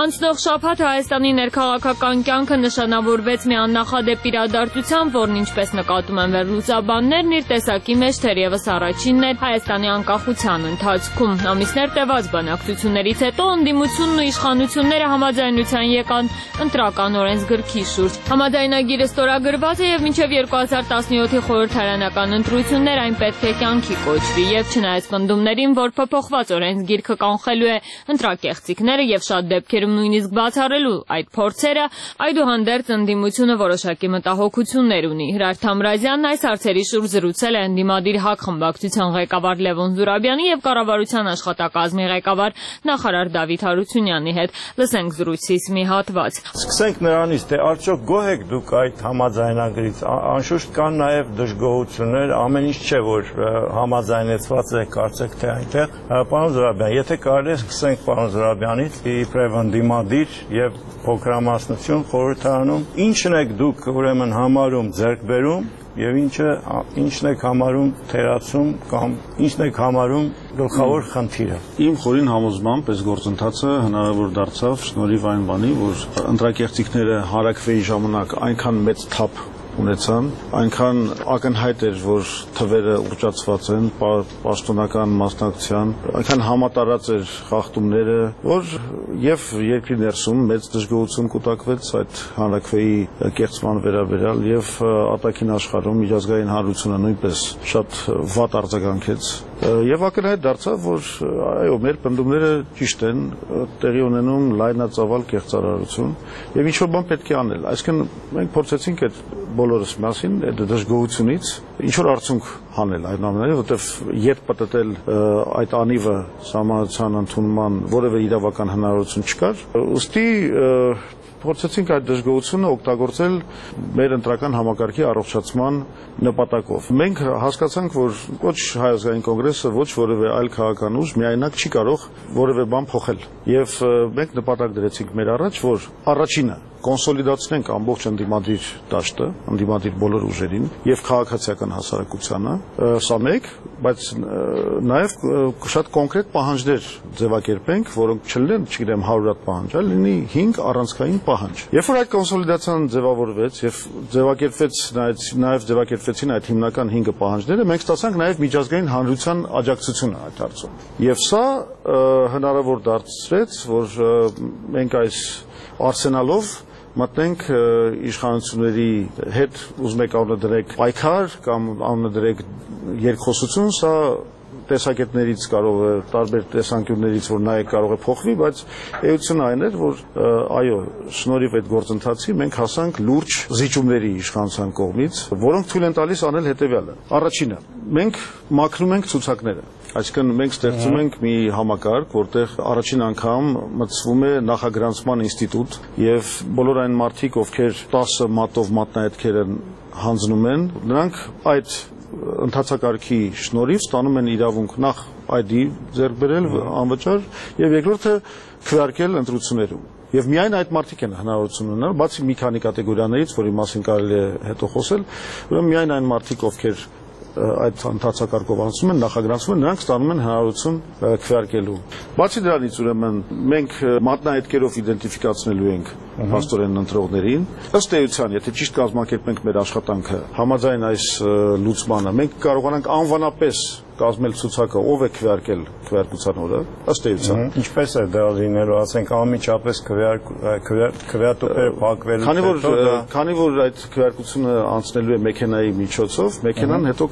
Անցնող շաբաթ Հայաստանի ներքաղաքական կյանքը նշանավորվեց մի աննախադեպ իրադարձությամբ, որն ինչպես նկատում են վերլուծաբաններն, իր տեսակի մեջ թերևս առաջինն էր Հայաստանի անկախության ընթացքում։ Ամիսներ տևած բանակցություններից հետո ընդդիմությունն ու իշխանությունները համաձայնության եկան ընտրական օրենսգրքի շուրջ։ Համաձայնագիրը ստորագրված է եւ մինչեւ 2017-ի խորհրդարանական ընտրություններ այն պետք է կյանքի կոչվի եւ չնայած պնդումներին, որ փոփոխված օրենսգիրքը կանխելու է ընտրակեղծիքները եւ շատ դեպքերում նույնիսկ բացառելու այդ փորձերը, այդուհանդերձ ընդդիմությունը որոշակի մտահոգություններ ունի։ Հրար Թամրազյանն այս հարցերի շուրջ զրուցել է ընդդիմադիր ՀԱԿ խմբակցության ղեկավար Լևոն Զուրաբյանի եւ կառավարության աշխատակազմի ղեկավար նախարար Դավիթ Հարությունյանի հետ։ Լսենք զրույցից մի հատված։ Սկսենք նրանից, թե արդյոք գոհ եք դուք այդ համաձայնագրից։ Անշուշտ կան նաեւ դժգոհություններ, ամեն ինչ չէ որ համաձայնեցված է, կարծեք թե այնտեղ։ Պարոն Զուրաբյան, եթե կարելի է սկսենք պարոն Զուրաբյանից, իբրև ընդդիմադիր եւ փոքրամասնություն խորհրդարանում, ինչն եք դուք ուրեմն համարում ձեռքբերում եւ ինչն եք համարում թերացում կամ ինչն եք համարում գլխավոր խնդիրը։ Իմ խորին համոզմամբ այս գործընթացը հնարավոր դարձավ շնորհիվ այն բանի, որ ընտրակեղծիքները հարակվեի ժամանակ այնքան մեծ թափ ունեցան, այնքան ակնհայտ էր, որ թվերը ուռճացված են, պաշտոնական մասնակցության, այնքան համատարած էր խախտումները, որ եւ երկրի ներսում մեծ դժգոհություն կուտակվեց այդ հանրաքվեի կեղծման վերաբերյալ եւ արտաքին աշխարհում միջազգային հանրությունը նույնպես շատ վատ արձագանքեց եւ ակնհայտ դարձավ, որ այո, մեր պնդումները ճիշտ են, տեղի ունենում լայնածավալ կեղծարարություն եւ ինչ որ բան պետք է անել։ Այսինքն մենք փորձեցինք այդ բոլորս մասին այդ դժգոհությունից ինչ որ արդյունք հանել այնուամենայնիվ, որովհետև ետ պատտել այդ անիվը սահմանության ընդունման որևէ իրավական հնարավորություն չկար։ Ուստի փորձեցինք այդ դժգոհությունը օգտագործել մեր ընտրական համակարգի առողջացման նպատակով։ Մենք հասկացանք, որ ոչ Հայ ազգային կոնգրեսը, ոչ որևէ այլ քաղաքական ուժ միայնակ չի կարող որևէ բան փոխել։ Եվ մենք նպատակ դրեցինք մեր առաջ, որ առաջինը կոնսոլիդացնենք ամբողջ ընդդիմադիր դաշտը, ընդդիմադիր բոլոր ուժերին եւ քաղաքացիական հասարակությանը, սա մեկ, բայց նաեւ շատ կոնկրետ պահանջներ ձևակերպենք, որոնք չլինեն, չգիտեմ, 100 հատ պահանջ, այլ լինի 5 առանցքային պահանջ։ Երբ որ այդ կոնսոլիդացիան ձևավորվեց եւ ձևակերպվեցին այդ հիմնական 5 պահանջները, մենք ստացանք նաեւ միջազգային հանրության աջակցությունը այդ հարցում։ Եվ սա հնարավոր դարձրեց, որ մենք այս արսենալով մտնենք իշխանությունների հետ, ուզում եք անունը պայքար կամ անունը երկխոսություն, սա տեսակետներից կարող է, տարբեր տեսանկյուններից, որ նա կարող է փոխվի, բայց էությունը այն էր, որ այո, շնորհիվ այդ գործընթացի մենք հասանք լուրջ զիջումների իշխանության կողմից, որոնք թույլ են տալիս անել հետևյալը։ Առաջինը, մենք մաքրում ենք ցուցակները։ Այսինքն մենք ստեղծում ենք մի համակարգ, որտեղ առաջին անգամ մտցվում է նախագրանցման ինստիտուտ եւ բոլոր այն մարդիկ, ովքեր 10 մատով մատնահետքեր են հանձնում են, նրանք այդ ընթացակարգի շնորհիվ ստանում են իրավունք նախ ID ձեռք բերել անվճար եւ երկրորդը քվեարկել ընտրություններում։ Եվ միայն այդ մարդիկ են հնարավորություն ունենալ, բացի մի քանի կատեգորիաներից, որի մասին կարելի է հետո խոսել, ուրեմն միայն այն մարդիկ, ովքեր այդ ընթացակարգով անցնում են, նախագրանցում են, նրանք ստանում են հնարավորություն քվեարկելու։ Բացի դրանից, ուրեմն մենք մատնահետքերով իդենտիֆիկացնելու ենք փաստորեն ընտրողներին։ Ըստ էության, եթե ճիշտ կազմակերպենք մեր աշխատանքը համաձայն այս լուծմանը, մենք կարողանանք անվանապես կազմել ցուցակը, ով է քվեարկել քվեարկության օրը, ըստ էության։ Ինչպես է դա լինելու, ասենք անմիջապես քվեատուփերը փակվելու հետո, քանի որ այդ քվեարկությունը անցնելու է մեքենայի միջոցով, մեքենան հետո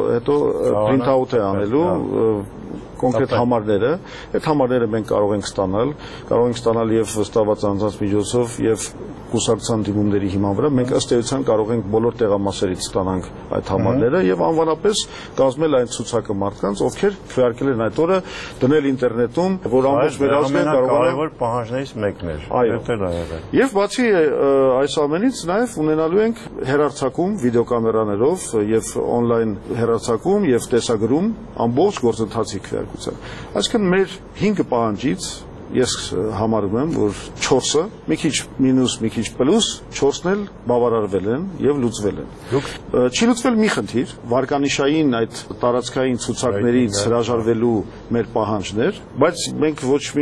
print out է անելու կոնկրետ համարները, այդ համարները մենք կարող ենք ստանալ եւ վստահված անձանց միջոցով եւ կուսակցության դիմումների հիման վրա մենք ըստ էության կարող ենք բոլոր տեղամասերից ստանանք այդ համարները եւ անվանապես կազմել այն ցուցակը մարդկանց, ովքեր քվեարկել են այդ օրը, դնել ինտերնետում, որ ամբողջ վերահսկողները կարողանան պահանջներից մեկն էր։ Այո։ Եվ բացի այս ամենից նաեւ ունենալու ենք հեռարձակում վիդեոկամերաներով եւ on-line հեռարձակում եւ տեսագրում ամբողջ գործընթացի քվեարկության։ Այսինքն մեր 5 պահանջից ես համարում եմ, որ 4-ը մի քիչ մինուս, մի քիչ պլյուս, 4-ն էլ բավարարվել են եւ լուծվել են։ Չի լուծվել մի խնդիր, վարկանիշային այդ տարածքային ցուցակներից հրաժարվելու մեր պահանջներ, բայց մենք ոչ մի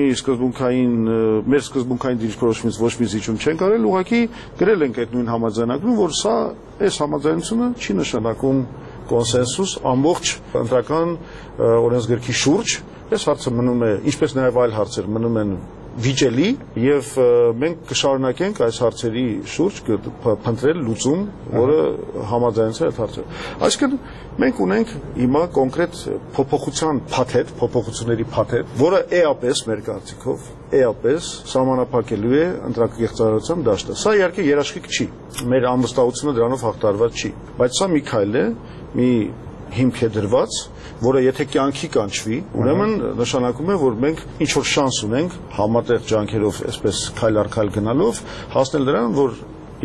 մեր սկզբունքային դիրքորոշումից ոչ մի զիջում չենք արել, ուղղակի գրել ենք այդ նույն համաձայնագրում, որ սա այս համաձայնությունը չի նշանակում կոնսենսուս ամբողջ ընտրական օրենսգրքի շուրջ, այս հարցը մնում է, ինչպես նաև այլ հարցեր մնում են վիճելի եւ մենք կշարունակենք այս հարցերի շուրջ փնտրել լուծում, որը համաձայնեցել այդ հարցերը։ Այսինքն մենք ունենք հիմա կոնկրետ փոփոխությունների փաթեթ, որը էապես մեր կարծիքով էապես սահմանափակելու է ընտրակեղծարարության դաշտը։ Սա իհարկե երաշխիք չի, մեր անվստահությունը դրանով հաղթարված չի, բայց սա մի քայլ է, մի հիմք է դրված, որը եթե կյանքի կանչվի, ուրեմն նշանակում է, որ մենք ինչ որ շանս ունենք համատեղ ջանքերով, այսպես քայլ առ քայլ գնալով, հասնել դրան, որ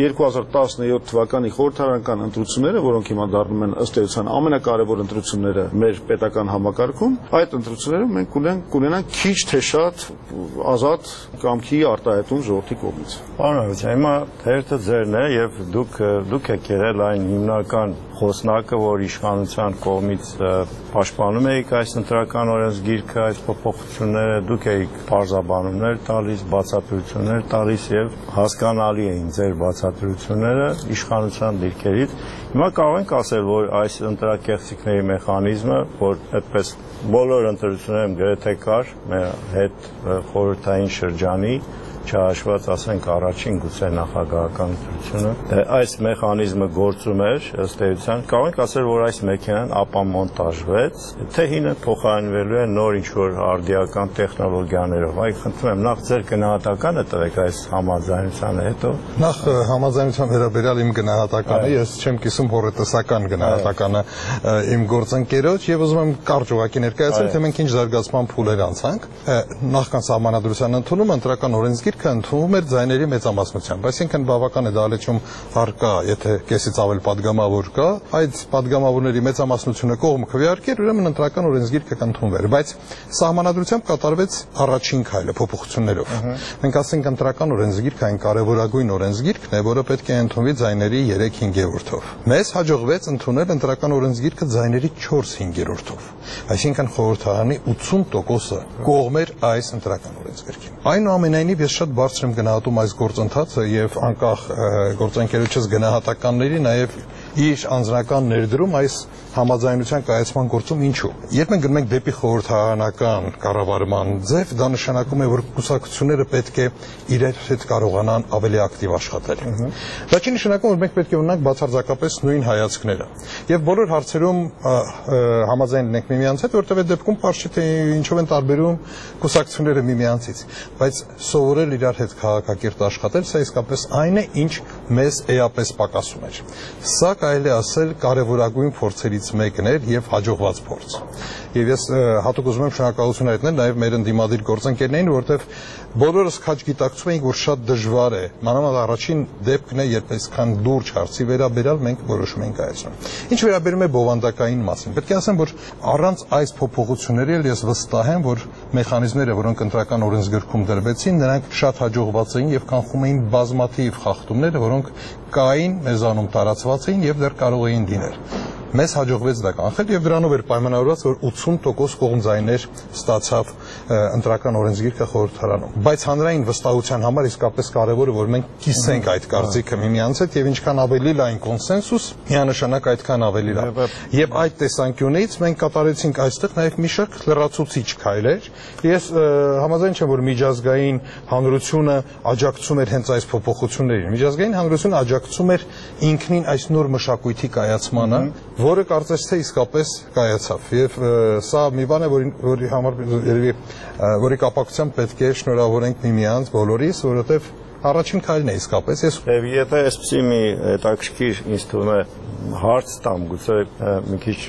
2017 թվականի խորհրդարանական ընտրությունները, որոնք հիմա դառնում են ըստ էության ամենակարևոր ընտրությունները մեր պետական համակարգում, այդ ընտրություններում մենք կունենանք քիչ թե շատ ազատ կամքի արտահայտում ժողովրդի կողմից։ Պարոն, հիմա հերթը ձերն է եւ դուք եք եղել այն հիմնական խոսնակը, որ իշխանության կողմից պաշտպանում եք այս ընտրական օրենսգիրքը, այս փոփոխությունները, դուք եք բարձաբանումներ տալիս, բացատրություններ տալիս եւ հասկանալի էին ձեր բացատրությունները իշխանության դիրքերից։ Հիմա կարող ենք ասել, որ այս ընտրակեղծիքների մեխանիզմը, որ այդպես բոլոր ընտրություններում գրեթե կար, մեր հետ խորհրդային շրջանի չհաշված ասենք առաջին գուցե նախագահական ընտրությունը, այս մեխանիզմը գործում էր, ըստ էության, կարող ենք ասել, որ այս մեքենան ապամոնտաժվեց, թե հինը փոխարինվելու է նոր ինչ-որ արդիական տեխնոլոգիաներով։ Այ խնդրում եմ, նախ ձեր գնահատականը տվեք այս համաձայնությանը հետո։ Նախ համաձայնության վերաբերյալ իմ գնահատականը, ես չեմ կիսում հորետեսական գնահատականը իմ գործընկերոջ եւ ուզում եմ կարճ ուղղակի ներկայացնել, թե մենք ինչ զարգացման փուլեր անցանք։ Նախքան սահմանադրության ընդունումը ընտրական օրենսգիրքը ընդունվում էր ձայների մեծամասնությամբ, այսինքն բավական է դալեչում հարկա, եթե կեսից ավել падգամավոր կա, այդ падգամավորների մեծամասնությունը կողմ քվեարկեր, ուրեմն ընտրական օրենսգիրքը կընդունվեր, բայց սահմանադրությամբ կատարվեց առաջին քայլը փոփոխություններով։ Մենք ասենք ընտրական օրենսգիրքը այն կարևորագույն օրենսգիրքն է, որը պետք է ընդունվի ձայների 3/5-ով։ Մեզ հաջողվեց ընդունել ընտրական օրենսգիրքը ձայների 4/5-ով, այսինքն խորհրդարանի 80%-ը կողմ էր այս ընտրական օրենսգրքին։ Այնուամենայնիվ ես շատ բարձր եմ գնահատում այս գործընթացը եւ անկախ գործընկերոջս գնահատականների նաեւ իր անձնական ներդրում այս համաձայնության կայացման գործում ինչու։ Երբ մենք գնում ենք դեպի խորհրդարանական կառավարման ձև, դա նշանակում է, որ կուսակցությունները պետք է իրար հետ կարողանան ավելի ակտիվ աշխատել։ Դա չի նշանակում, որ մենք պետք է ունենանք բացարձակապես նույն հայացքները։ Եվ բոլոր հարցերում համաձայն լինենք միմյանց հետ, որտեղ այդ դեպքում պարզ չէ թե ինչով են տարբերում կուսակցությունները միմյանցից, բայց սովորել իրար հետ քաղաքակիրթ աշխատել, սա իսկապես այն է, ինչ մեզ էապես պակասում էր։ Սա կարելի է ասել կարևորագույն փորձերից մեկն էր եւ հաջողված փորձ։ Եվ ես հատուկ ուզում եմ շնորհակալություն հայտնել նաեւ մեր ընդդիմադիր գործընկերներին, որովհետեւ բոլորս քաջ գիտակցում էինք, որ շատ դժվար է, մանավանդ առաջին դեպքն է, երբ այսքան լուրջ հարցի վերաբերյալ մենք որոշում ենք կայացնում։ Ինչ վերաբերում է բովանդակային մասին, պետք է ասեմ, որ առանց այս փոփոխությունների ես վստահ եմ, որ մեխանիզմները, որոնք ընտրական օրենսգրքում դրվեցին, նրանք շատ հաջողված էին եւ կանխում էին բազմաթիվ խախտումներ, որոնք կային մեզանում տարածված էին եւ դեռ կարող էին լինել։ Մեզ հաջողվեց դա կանխել եւ դրանով էր պայմանավորված, որ 80% կողմձայներ ստացավ ընտրական օրենսգիրքը խորհրդարանում։ Բայց հանրային վստահության համար իսկապես կարևոր է, որ մենք կիսենք այդ կարծիքը միմյանց հետ եւ ինչքան ավելի լայն կոնսենսուս, միանշանակ այդքան ավելի լավ։ Եվ այդ տեսանկյունից մենք կատարեցինք այստեղ նաեւ մի շարք լրացուցիչ քայլեր։ Ես համաձայն չեմ, որ միջազգային հանրությունը աջակցում էր հենց այս փոփոխություններին։ Միջազգային հանրությունը աջակցում էր ինքնին այս նոր մշակույթի կայացմանը, որը կարծես թե իսկապես կայացավ եւ սա մի բան է, որի համար երևի որի կապակցությամբ պետք է շնորհավորենք միմյանց բոլորիս, որովհետեւ առաջին քայլն է իսկապես։ Եվ եթե այսպեսի մի հետաքրքիր ինձ թվում է հարց տամ, գուցե մի քիչ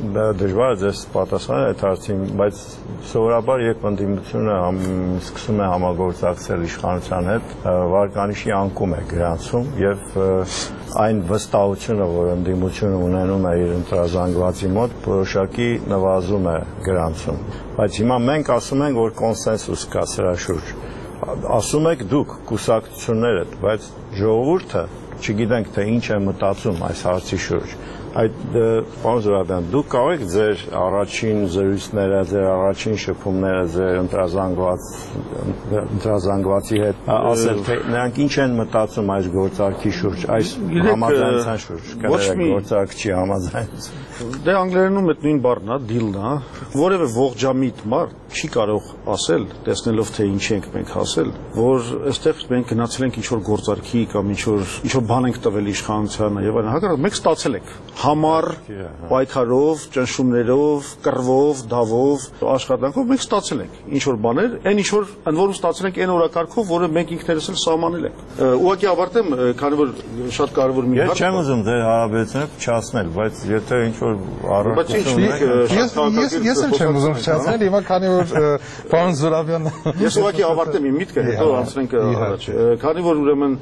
դժվար է ձեզ պատասխանել այդ հարցին, բայց սովորաբար երբ ընդդիմությունը սկսում է համագործակցել իշխանության հետ, վարկանիշի անկում է գրանցում եւ այն վստահությունը, որ ընդդիմությունը ունենում է իր ընտրազանգվածի մոտ, որոշակի նվազում է գրանցում։ Բայց հիմա մենք ասում ենք, որ կոնսենսուս կա սրա շուրջ։ Ասում եք դուք կուսակցությունները, բայց ժողովուրդը չգիտենք թե ինչ է մտածում այս հարցի շուրջ։ Այդ պարոն Զուրաբյան, դուք կարող եք ձեր առաջին զրույցները, ձեր առաջին շփումները ձեր ընտրազանգվածի հետ ասել, թե նրանք ինչ են մտածում այս գործարքի շուրջ, այս համաձայնության շուրջ, կներեք գործարքի համաձայնություն։ Դե անգլերենում այդ նույն բառն է, deal-ն է, որևէ ողջամիտ մարդ չի կարող ասել, տեսնելով թե ինչ ենք մենք ասել, որ այստեղ մենք գնացել ենք ինչ-որ գործարքի կամ ինչ-որ բան ենք տվել իշխանությանը եւ այլն, հակառակ մենք ստացել ենք համառ պայքարով, ճնշումներով, կռվով, դավով, աշխատանքով մենք ստացել ենք ինչ-որ բաներ, այն ինչ-որ ընդ որում ստացել ենք այն օրակարգով, որը մենք ինքներս էլ սահմանել ենք։ Ուղղակի ավարտեմ, քանի որ շատ կարևոր մի հարց։ Ես չեմ ուզում դեր հարաբերությունները փչացնել, բայց եթե ինչ-որ առողջություն ես էլ չեմ ուզում փչացնել, հիմա քանի որ պարոն Զուրաբյանը ես ուղղակի ավարտեմ իմ միտքը, հետո անցնենք առաջ։ Քանի որ ուրեմն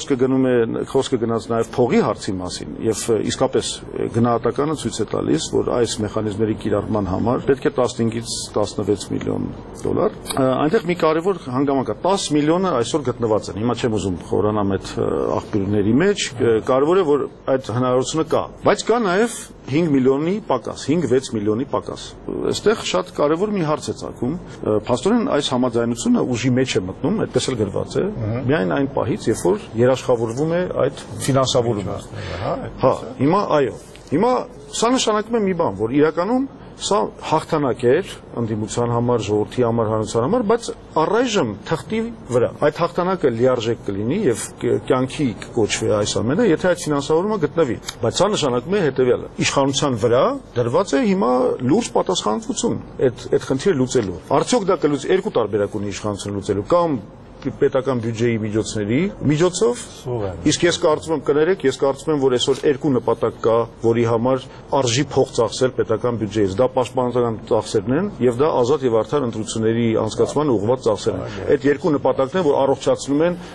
խոսքը գնաց նաև փողի հարցի մասին եւ իսկապես գնահատականը ցույց է տալիս, որ այս մեխանիզմների կիրառման համար պետք է 15-ից 16 միլիոն դոլար։ Այնտեղ մի կարևոր հանգամանք է, 10 միլիոնը այսօր գտնված են։ Հիմա չեմ ուզում խորանամ այդ աղբյուրների մեջ, կարևոր է որ այդ հնարավորությունը կա, բայց կա նաև 5 միլիոնի պակաս, 5-6 միլիոնի պակաս։ Այստեղ շատ կարևոր մի հարց է ծագում։ Փաստորեն այս համաձայնությունը ուժի մեջ է մտնում, այդպես էլ գրված է, միայն այն պահից, երբ որ երաշխավորվում է այդ ֆինանսավորումը։ Հա, հիմա այո։ Հիմա սա նշանակում է մի բան, որ իրականում սա հաղթանակ էր ընդդիմության համար, ժողովրդի համար, հանրության համար, բայց առայժմ թղթի վրա այդ հաղթանակը լիարժեք կլինի եւ կյանքի կոչվի այս ամենը, եթե այդ ֆինանսավորումը գտնվի։ Բայց սա նշանակում է հետեւյալը. իշխանության վրա դրված է հիմա լուրջ պատասխանատվություն այդ խնդիրը լուծելու։ Արդյոք դա կլուծի երկու տարբերակ ունի իշխանությունը լուծելու, կամ պետական բյուջեի միջոցների միջոցով, իսկ ես կարծում եմ կներեք, ես կարծում եմ, որ այսօր երկու նպատակ կա, որի համար արժի փող ծախսել պետական բյուջեից, դա պաշտպանական ծախսերն են եւ դա ազատ եւ արդար ընտրությունների անցկացման ուղղված ծախսեր են։ Այդ երկու նպատակն են, որ առողջացնում են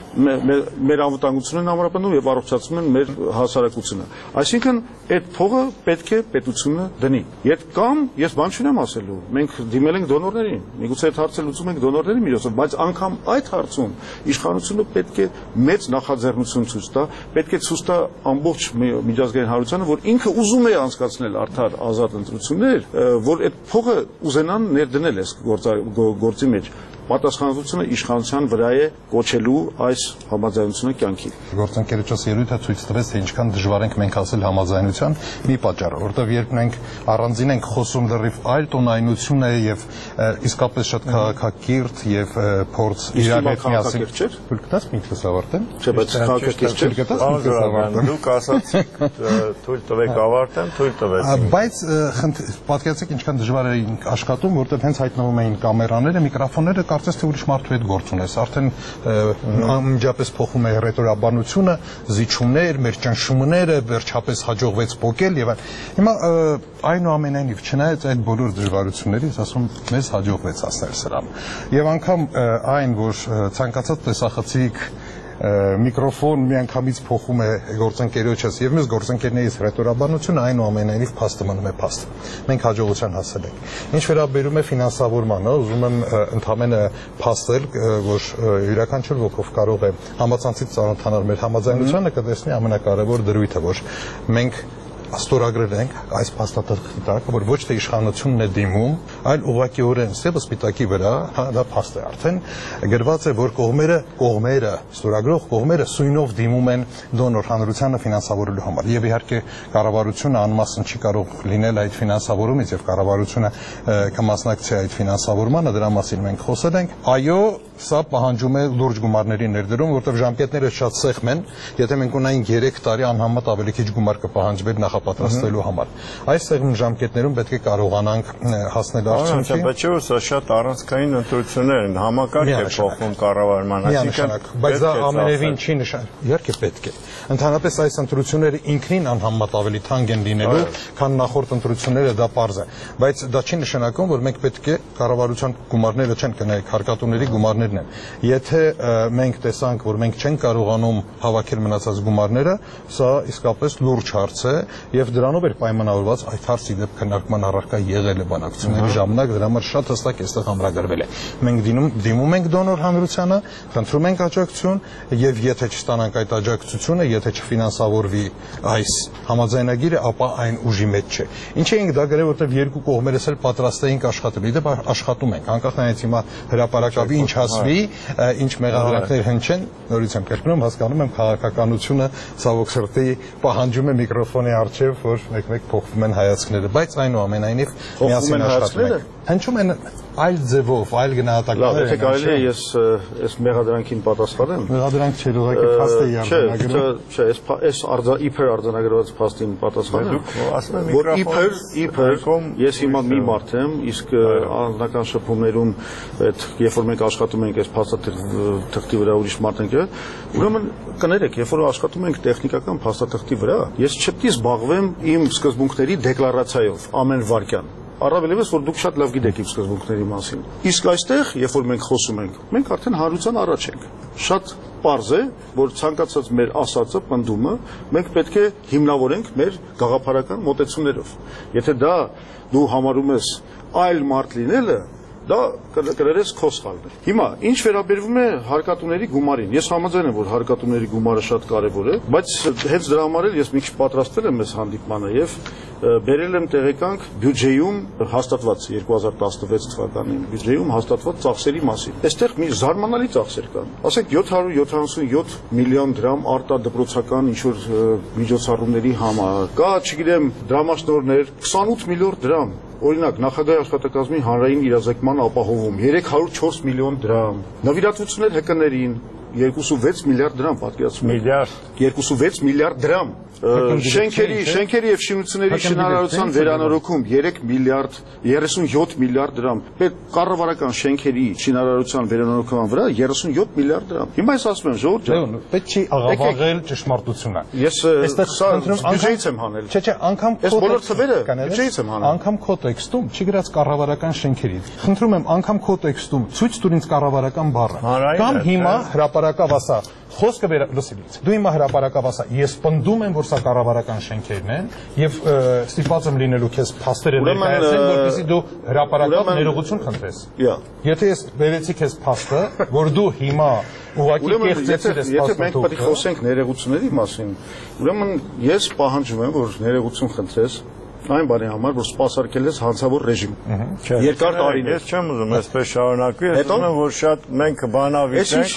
մեր անվտանգությունն ամրապնդում եւ առողջացնում են մեր հասարակությունը։ Այսինքն այդ փողը պետք է պետությունը դնի։ Եվ կամ ես բան չունեմ ասելու, մենք դիմել ենք դոնորներին, միգուցե այդ հարցը լուծում ենք դոնորների միջոցով, բայց անգամ այդ հարցում իշխանությունը պետք է մեծ նախաձեռնություն ցույց տա, պետք է ցույց տա ամբողջ միջազգային հանրությանը, որ ինքը ուզում է անցկացնել արդար ազատ ընտրություններ, որ այդ փողը ուզենան ներդնել այս գործի մեջ։ Պատասխանատվությունը իշխանության վրա է կոչելու այս համաձայնությունը կյանքի։ Գործընկերոջս ելույթը ցույց տվեց, թե ինչքան դժվար ենք մենք ասել համաձայնության մի պատճառը, որովհետև երբ մենք առանձին ենք խոսում լրիվ այլ տոնայնություն է եւ իսկապես շատ քաղաքակիրթ եւ փորձ իրար հետ միասին։ Թույլ կտաս ինքս ավարտեմ։ Չէ, բայց քաղաքակիրթ չէ։ Դուք ասացիք թույլ տվեք ավարտեմ, թույլ տվեցիք։ Բայց պատկերացեք ինչքան դժվար է աշխատում, որովհետև հենց հայտնվում էին կամերաները, միկրոֆոնները, կարծես թե ուրիշ մարդու հետ գործ ունես, արդեն անմիջապես փոխում է ռետորաբանությունը, զիջումներ, մեր ճնշումները, վերջապես հաջողվեց փոկել եւ հիմա այնուամենայնիվ չնայած այդ բոլոր դժվարություններից, ասում մեզ հաջողվեց հասնել սրան։ Եվ անգամ այն, որ ցանկացած տեսախցիկ միկրոֆոն միանգամից փոխում է գործընկերոջս եւ մեզ գործընկերներից ռետորաբանությունը այնուամենայնիվ փաստը մնում է փաստ։ Մենք հաջողության հասել ենք։ Ինչ վերաբերում է ֆինանսավորմանը, ուզում եմ ընդհանրապես փաստել, որ յուրաքանչյուր ոքով կարող է համացանցից ծանոթանալ մեր համաձայնությանը, կտեսնի ամենակարևոր դրույթը, որ մենք ստորագրել ենք այս փաստաթղթի տակ, որ ոչ թե իշխանությունն է դիմում, այլ ուղղակիորեն սևը սպիտակի վրա, դա փաստ է արդեն, գրված է, որ կողմերը, ստորագրող կողմերը սույնով դիմում են դոնոր հանրությանը ֆինանսավորելու համար։ Եվ իհարկե կառավարությունը անմասն չի կարող լինել այդ ֆինանսավորումից եւ կառավարությունը կմասնակցի այդ ֆինանսավորմանը, դրա մասին մենք խոսել ենք։ Այո, սա պահանջում է լուրջ գումարների ներդրում, որտեղ ժամկետները շատ սեղմ են, եթե մենք ունենք 3 տարի անհամեմատ ավելի քիչ գումար կպահանջվեր նախապատրաստելու համար։ Այստեղ ժամկետներում պետք է կարողանանք հասնել արդյունքի։ Բայց չէ՞ սա շատ առանցքային ընտրություններ են, համակարգ է փոխվում կառավարման, այսինքն բայց դա ամենևին չի նշանակում, իհարկե պետք է։ Ընդհանրապես այս ընտրությունները ինքնին անհամեմատ ավելի թանկ են լինելու, քան նախորդ ընտրությունները, դա պարզ է, բայց դա չի նշանակում, որ մենք պետք է կառավարության գումարները չեն կնայեք, հարկատուների գումարներն են։ Եթե մենք տեսանք, որ մենք չենք կարողանում հավաքել մնացած գումարները, սա իսկապես լուրջ հարց է եւ դրանով էր պայմանավորված այդ հարցի դեպ քննարկման առարկա եղել է բանակցությունների ժամանակ, դրա համար շատ հստակ այստեղ ամրագրվել է։ Մենք դիմում ենք դոնոր հանրությանը, խնդրում ենք աջակցություն եւ եթե չստանանք այդ աջակցությունը, եթե չֆինանսավորվի այս համաձայնագիրը, ապա այն ուժի մեջ չէ։ Ինչ էինք դա գրել, որտեղ երկու կողմերս էլ պատրաստ էինք աշխատել։ Իդեպ աշխատում ենք, անկախ նրանից հիմա հրապարակավի ինչ հասվի, ինչ մեղադրանքներ հնչեն, նորից եմ կրկնում, հասկանում եմ քաղաքականությունը ցավոք սրտի պահանջում է միկրոֆոնի առջև, որ մեկ-մեկ փոխվում են հայացքները, բայց այնուամենայնիվ միասին աշխատում ենք։ Հնչում են այլ ձևով, այլ գնահատականներ։ Լավ, եթե կարելի է ես այս մեղադրանքին պատասխանեմ։ Մեղադրանք չէ, ուղղակի փաստ է արձանագրում։ Չէ, այս իբր արձանագրված փաստին պատասխանեմ։ Որ իբր ես հիմա մի մարդ եմ, իսկ անձնական շփումներում այդ երբ որ մենք աշխատում ենք այս փաստաթղթի վրա ուրիշ մարդ ենք, ուրեմն կներեք, երբ որ աշխատում ենք տեխնիկական փաստաթղթի վրա, ես չպետք է զբաղվեմ իմ սկզբունքների դեկլարացիայով ամեն վարքյան։ Առավելևս որ դուք շատ լավ գիտեք իմ սկզբունքների մասին։ Իսկ այստեղ, երբ որ մենք խոսում ենք, մենք արդեն հանրության առաջ ենք։ Շատ պարզ է, որ ցանկացած մեր ասածը, պնդումը մենք պետք է հիմնավորենք մեր գաղափարական մոտեցումներով։ Եթե դա դու համարում ես այլ մարդ լինելը, դա կներես քո սխալն է։ Հիմա ինչ վերաբերվում է հարկատուների գումարին, ես համաձայն եմ, որ հարկատուների գումարը շատ կարևոր է, բայց հենց դրա համար էլ ես մի քիչ պատրաստվել եմ այս հանդիպմանը եւ բերել եմ տեղեկանք բյուջեում հաստատված 2016 թվականի բյուջեում հաստատված ծախսերի մասին։ Այստեղ մի զարմանալի ծախսեր կան։ Ասենք 777 միլիոն դրամ արտադպրոցական ինչ-որ միջոցառումների համար, կա, չգիտեմ, դրամաշնորհներ 28 միլիոն դրամ։ Օրինակ, նախագահի աշխատակազմի հանրային իրազեկման ապահովում 304 միլիոն դրամ, նվիրատվություններ ՀԿ-ներին 2.6 միլիարդ դրամ, պատկերացնում եք։ 2.6 միլիարդ դրամ։ Շենքերի եւ շինությունների շինարարության վերանորոգում 3 միլիարդ 37 միլիարդ դրամ։ Կառավարական շենքերի շինարարության վերանորոգման վրա 37 միլիարդ դրամ։ Հիմա ես ասում եմ, ժողովուրդ ջան, պետք չի աղավաղել ճշմարտությունը։ Ես բյուջեից եմ հանել։ Չէ, անգամ այս բոլոր թվերը բյուջեից եմ հանել։ Անգամ քո տեքստում չի գրած կառավարական շենքերից։ Խնդրում եմ, անգամ քո տեքստում ցույց տուր ինձ կառավարական բառը։ Կամ հիմա հրապարակավ ասա, խոսքը լսիլից։ Դու հիմա հրապարակավ ասա, ես պնդում եմ, որ սա կառավարական շենքերն են եւ ստիպված եմ լինելու քեզ փաստերը ներկայացնել, որպեսզի դու հրապարակավ ներողություն խնդրես։ Եթե ես բերեցի քեզ փաստը, որ դու հիմա ուղղակի կեղծեցիր ես փաստը։ Եթե մենք պետք է խոսենք ներողությունների մասին, ուրեմն ես պահանջում եմ, որ ներողություն խնդրես այն բանի համար, որ սպասարկել ես հանցավոր ռեժիմ։ Երկար տարիներ։ Ես չեմ ուզում այսպես շարունակել, ես ուզում եմ, որ շատ մենք բանավիճենք,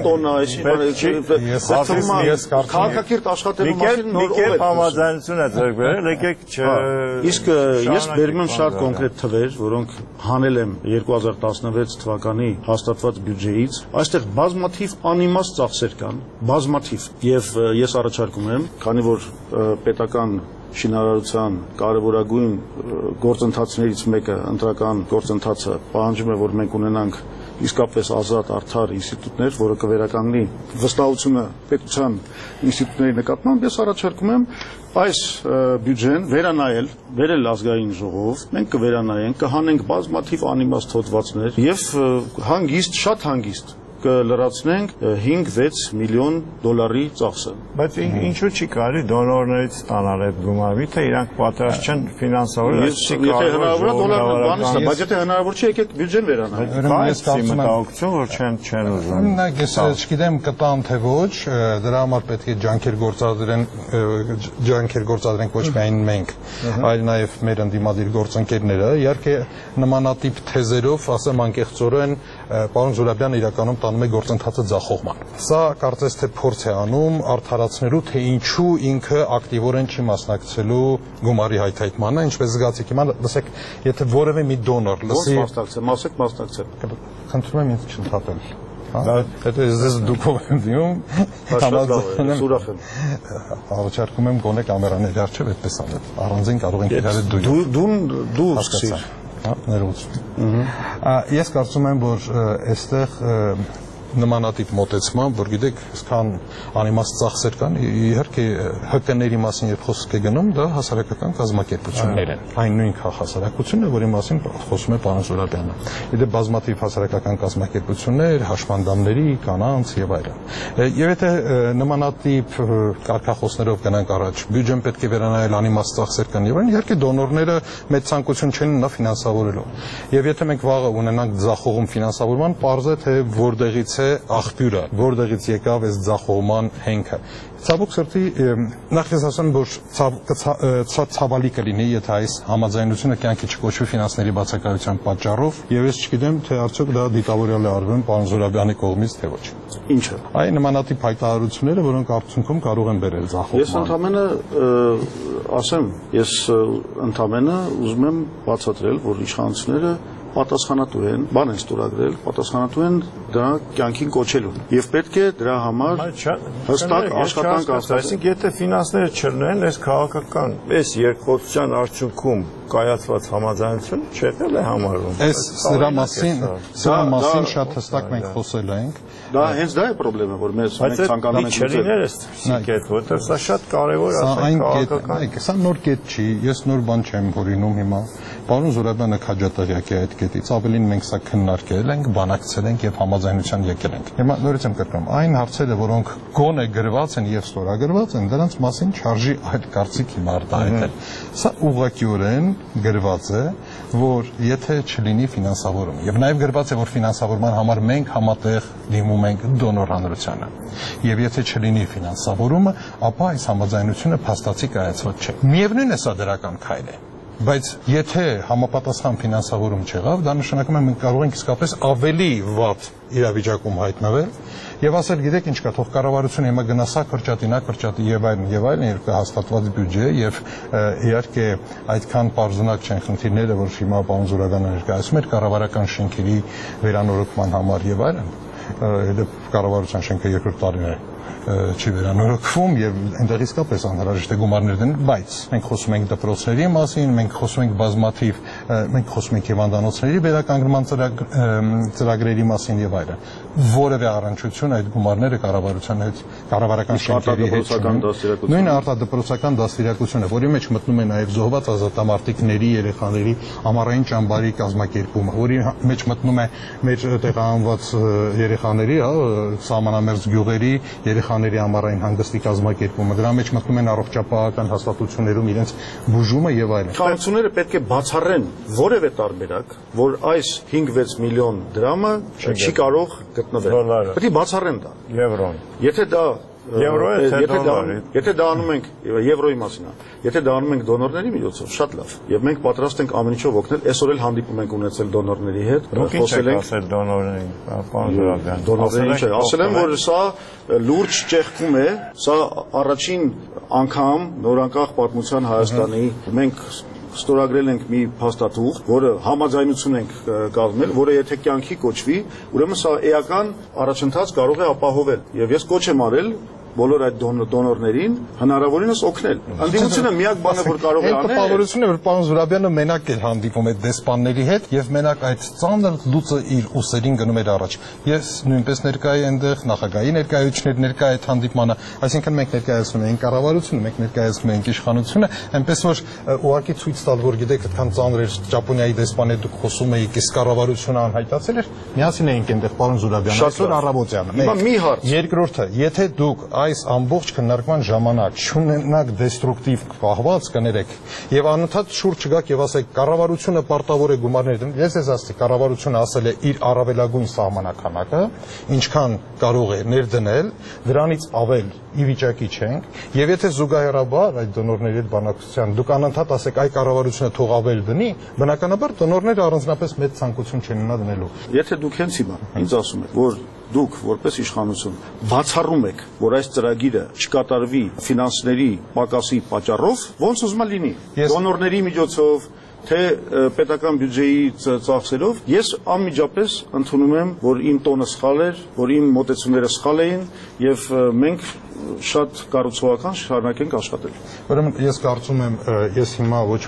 խոսենք, քաղաքակիրթ աշխատելու մասին նոր ով է համաձայնություն է ձեռք բերել, եկեք Իսկ ես բերում եմ շատ կոնկրետ թվեր, որոնք հանել եմ 2016 թվականի հաստատված բյուջեից, այստեղ բազմաթիվ անիմաստ ծախսեր կան, բազմաթիվ, եւ ես առաջարկում եմ, քանի որ պետական շինարարության կարևորագույն գործընթացներից մեկը ընտրական գործընթացը պահանջում է, որ մենք ունենանք իսկապես ազատ արդար ինստիտուտներ, որը կվերականգնի վստահությունը պետության ինստիտուտների նկատմամբ, ես առաջարկում եմ այս բյուջեն վերանայել, վերել ազգային ժողով, մենք կվերանայենք, կհանենք բազմաթիվ անիմաստ հոդվածներ եւ հանգիստ, շատ հանգիստ կլրացնենք 5-6 միլիոն դոլարի ծախսը։ Բայց ինչու՞ չի կարելի դոնորներից ստանալ այդ գումարը, թե իրանք պատրաստ չեն ֆինանսավորել, եթե հնարավոր է դոլարն բանից է, բայց եթե հնարավոր չէ, եկեք բյուջեն վերանայենք։ Բայց մտահոգություն, որ չեն ուզում։ Նայեք, ես չգիտեմ կտան թե ոչ, դրա համար պետք է ջանքեր գործադրենք ոչ միայն մենք, այլ նաև մեր ընդդիմադիր գործընկերները։ Իհարկե նմանատիպ թեզերով, ասեմ անկեղծորեն, պարոն Զուրաբյանը իրականում տանում է գործընթացը ձախողման։ Սա կարծես թե փորձ է անում արդարացնելու, թե ինչու ինքը ակտիվորեն չի մասնակցելու գումարի հայթայթմանը, ինչպես զգացիք հիմա, լսեք, եթե որևէ մի դոնոր լսի, մասնակցել, խնդրում եմ ինձ չընդհատել։ Հետո ես դուք ով եմ դիում, ուրախ եմ։ Առաջարկում եմ գոնե կամերաների առջև այդպես անել։ Առանձին կարող ենք իրար դու սկսիր։ Ներողություն։ Ես կարծում եմ, որ այստեղ նմանատիպ մոտեցման, որ գիտեք, այսքան անիմաստ ծախսեր կան, իհարկե ՀԿ-ների մասին երբ խոսք է գնում, դա հասարակական կազմակերպություններ են։ Այն նույն հասարակությունը, որի մասին խոսում է պարոն Զուրաբյանը։ Իդեպ բազմաթիվ հասարակական կազմակերպություններ, հաշմանդամների, կանանց եւ այլն։ Եվ եթե նմանատիպ կարգախոսներով գնանք առաջ, բյուջեն պետք է վերանայել անիմաստ ծախսեր կան եւ այն, իհարկե դոնորները մեծ ցանկություն չեն նա ֆինանսավորելու։ Եվ եթե մենք վաղը ունենանք ձախողում ֆինանսավորման, պարզ է թե որտեղից է աղբյուրը, որտեղից եկավ այս ձախողման հենքը։ Ցավոք սրտի նախ ես ասեմ, որ ցավալի կլինի, եթե այս համաձայնությունը կյանքի չկոչվի ֆինանսների բացակայության պատճառով, եւ ես չգիտեմ, թե արդյոք դա դիտավորյալ է արվում պարոն Զուրաբյանի կողմից, թե ոչ։ Ինչը։ Այն նմանատիպ հայտարարությունները, որոնք արդյունքում կարող են բերել ձախողման։ Ես ընդամենը ասեմ, ես ընդամենը ուզում եմ բացատրել, որ իշխանությունները պատասխանատու են, բան են ստորագրել, պատասխանատու են դրա կյանքին կոչելուն։ Եվ պետք է դրա համար հստակ աշխատանք ասել։ Այսինքն, եթե ֆինանսները չլինեն, այս քաղաքական, այս երկխոսության արդյունքում կայացված համաձայնությունը չեղել է համարվում։ Այս դրա մասին շատ հստակ մենք խոսել ենք։ Դա հենց դա է խնդրեմը, որ մենք ցանկանում ենք չլիներ այս կետ, որտեղ սա շատ կարևոր է քաղաքական։ Սա նոր կետ չի, ես նոր բան չեմ հորինում հիմա։ Պարոն Զուրաբյանը քաջատեղյակ է այդ կետից, ավելին մենք սա քննարկել ենք, բանակցել ենք եւ համաձայնության եկել ենք։ Հիմա նորից եմ կրկնում, այն հարցերը, որոնք գոնե գրված են եւ ստորագրված են, դրանց մասին չարժի այդ կարծիք հիմա արտահայտել։ Սա ուղղակիորեն գրված է, որ եթե չլինի ֆինանսավորում, եւ նաեւ գրված է, որ ֆինանսավորման համար մենք համատեղ դիմում ենք դոնոր հանրությանը։ Եվ եթե չլինի ֆինանսավորումը, ապա այս համաձայնությունը փաստացի կայացված չէ։ Միևնույն է սա դրական քայլ է։ Բայց եթե համապատասխան ֆինանսավորում չեղավ, դա նշանակում է մենք կարող ենք իսկապես ավելի վատ իրավիճակում հայտնվել եւ ասել, գիտեք ինչ կա, թող կառավարությունը հիմա գնա սա կրճատի, նա կրճատի եւ այլն, երբ կա հաստատված բյուջե եւ իհարկե այդքան պարզունակ չեն խնդիրները, որ հիմա պարոն Զուրաբյանը ներկայացնում էր կառավարական շենքերի վերանորոգման համար եւ այլն։ Դեպ կառավարության շենքը երկրորդ տարին է չի վերանորոգվում եւ այնտեղ իսկապես անհրաժեշտ է գումարներ դնել, բայց մենք խոսում ենք դպրոցների մասին, մենք խոսում ենք բազմաթիվ, մենք խոսում ենք հիվանդանոցների վերականգնման ծրագրերի մասին եւ այլն։ Որևէ առնչություն այդ գումարները կառավարության հետ, կառավարական շենքերի հետ նույն արտադպրոցական դաստիարակությունը, որի մեջ մտնում է նաեւ զոհված ազատամարտիկների երեխաների ամառային ճամբարի կազմակերպումը, որի մեջ մտնում է մեր տեղահանված երեխաների, սահմանամերձ գյուղերի երեխաների ամառային հանգստի կազմակերպումը, դրա մեջ մտնում են առողջապահական հաստատություններում իրենց բուժումը եւ այլն։ Իշխանությունները պետք է բացառեն որևէ տարբերակ, որ այս 5-6 միլիոն դրամը չի կարող գտնվել։ Պետք է բացառեն դա։ Եվրոն։ Եթե դա Եվրո է թե դոլարի։ Եթե դա անում ենք եվրոյի մասին, եթե դա անում ենք դոնորների միջոցով, շատ լավ։ Եվ մենք պատրաստ ենք ամեն ինչով օգնել։ Այսօր էլ հանդիպում ենք ունեցել դոնորների հետ, խոսել ենք դոնորներին, պարոն Զուրաբյան։ Դոնորներին չէ, ասել եմ, որ սա լուրջ ճեղքում է, սա առաջին անգամ նորանկախ պատմության Հայաստանի մենք ստորագրել ենք մի փաստաթուղթ, որը համաձայնություն ենք կազմել, որը եթե կյանքի կոչվի, ուրեմն սա էական առաջընթաց կարող է ապահովել։ Եվ ես կոչ եմ արել բոլոր այդ դոնորներին հնարավորինս օգնել։ Անդիմությունը միակ բանը, որ կարող է անել, տպավորությունն է, որ պարոն Զուրաբյանը մենակ է հանդիպում այդ դեսպանների հետ եւ մենակ այդ ծանր լուծը իր ուսերին գնում էր առաջ։ Ես նույնպես ներկայ այնտեղ նախագահի ներկայացուցիչներ ներկայ այդ հանդիպմանը, այսինքն մենք ներկայացնում ենք կառավարությունը, մենք ներկայացնում ենք իշխանությունը, այնպես որ ուղղակի ցույց տալ, որ գիտեք, այդքան ծանր էր Ճապոնիայի դեսպանը դուք խոսում եք, իսկ կառավարությունը անհայտացել էր, միասին էինք այնտեղ պարոն Զուրաբյանը, այսօր առավոտյանը։ Մի հարց։ Երկրորդը, եթե դուք այս ամբողջ քննարկման ժամանակ չունենաք դեստրուկտիվ պահված կներեք եւ անընդհատ շուրջ չգաք եւ ասեք կառավարությունը պարտավոր է գումարներ դնել, ես ասացի կառավարությունը ասել է իր առավելագույն սահմանականակը, ինչքան կարող է ներդնել, դրանից ավել ի վիճակի չենք եւ եթե զուգահեռաբար այդ դոնորների հետ բանակցության դուք անընդհատ ասեք այ կառավարությունը թող ավել դնի, բնականաբար դոնորները առանձնապես մեծ ցանկություն չեն ունենա դնելու։ Եթե դուք հենց հիմա ինձ ասում եք, որ դուք որպես իշխանություն բացառում եք, որ այս ծրագիրը չկատարվի ֆինանսների պակասի պատճառով, ոնց ուզում է լինի։ Դոնորների միջոցով, թե պետական բյուջեի ծախսերով, ես անմիջապես ընդունում եմ, որ իմ տոնը սխալ էր, որ իմ մոտեցումները սխալ էին եւ մենք շատ կառուցողական շարունակենք աշխատել։ Ուրեմն ես կարծում եմ, ես հիմա ոչ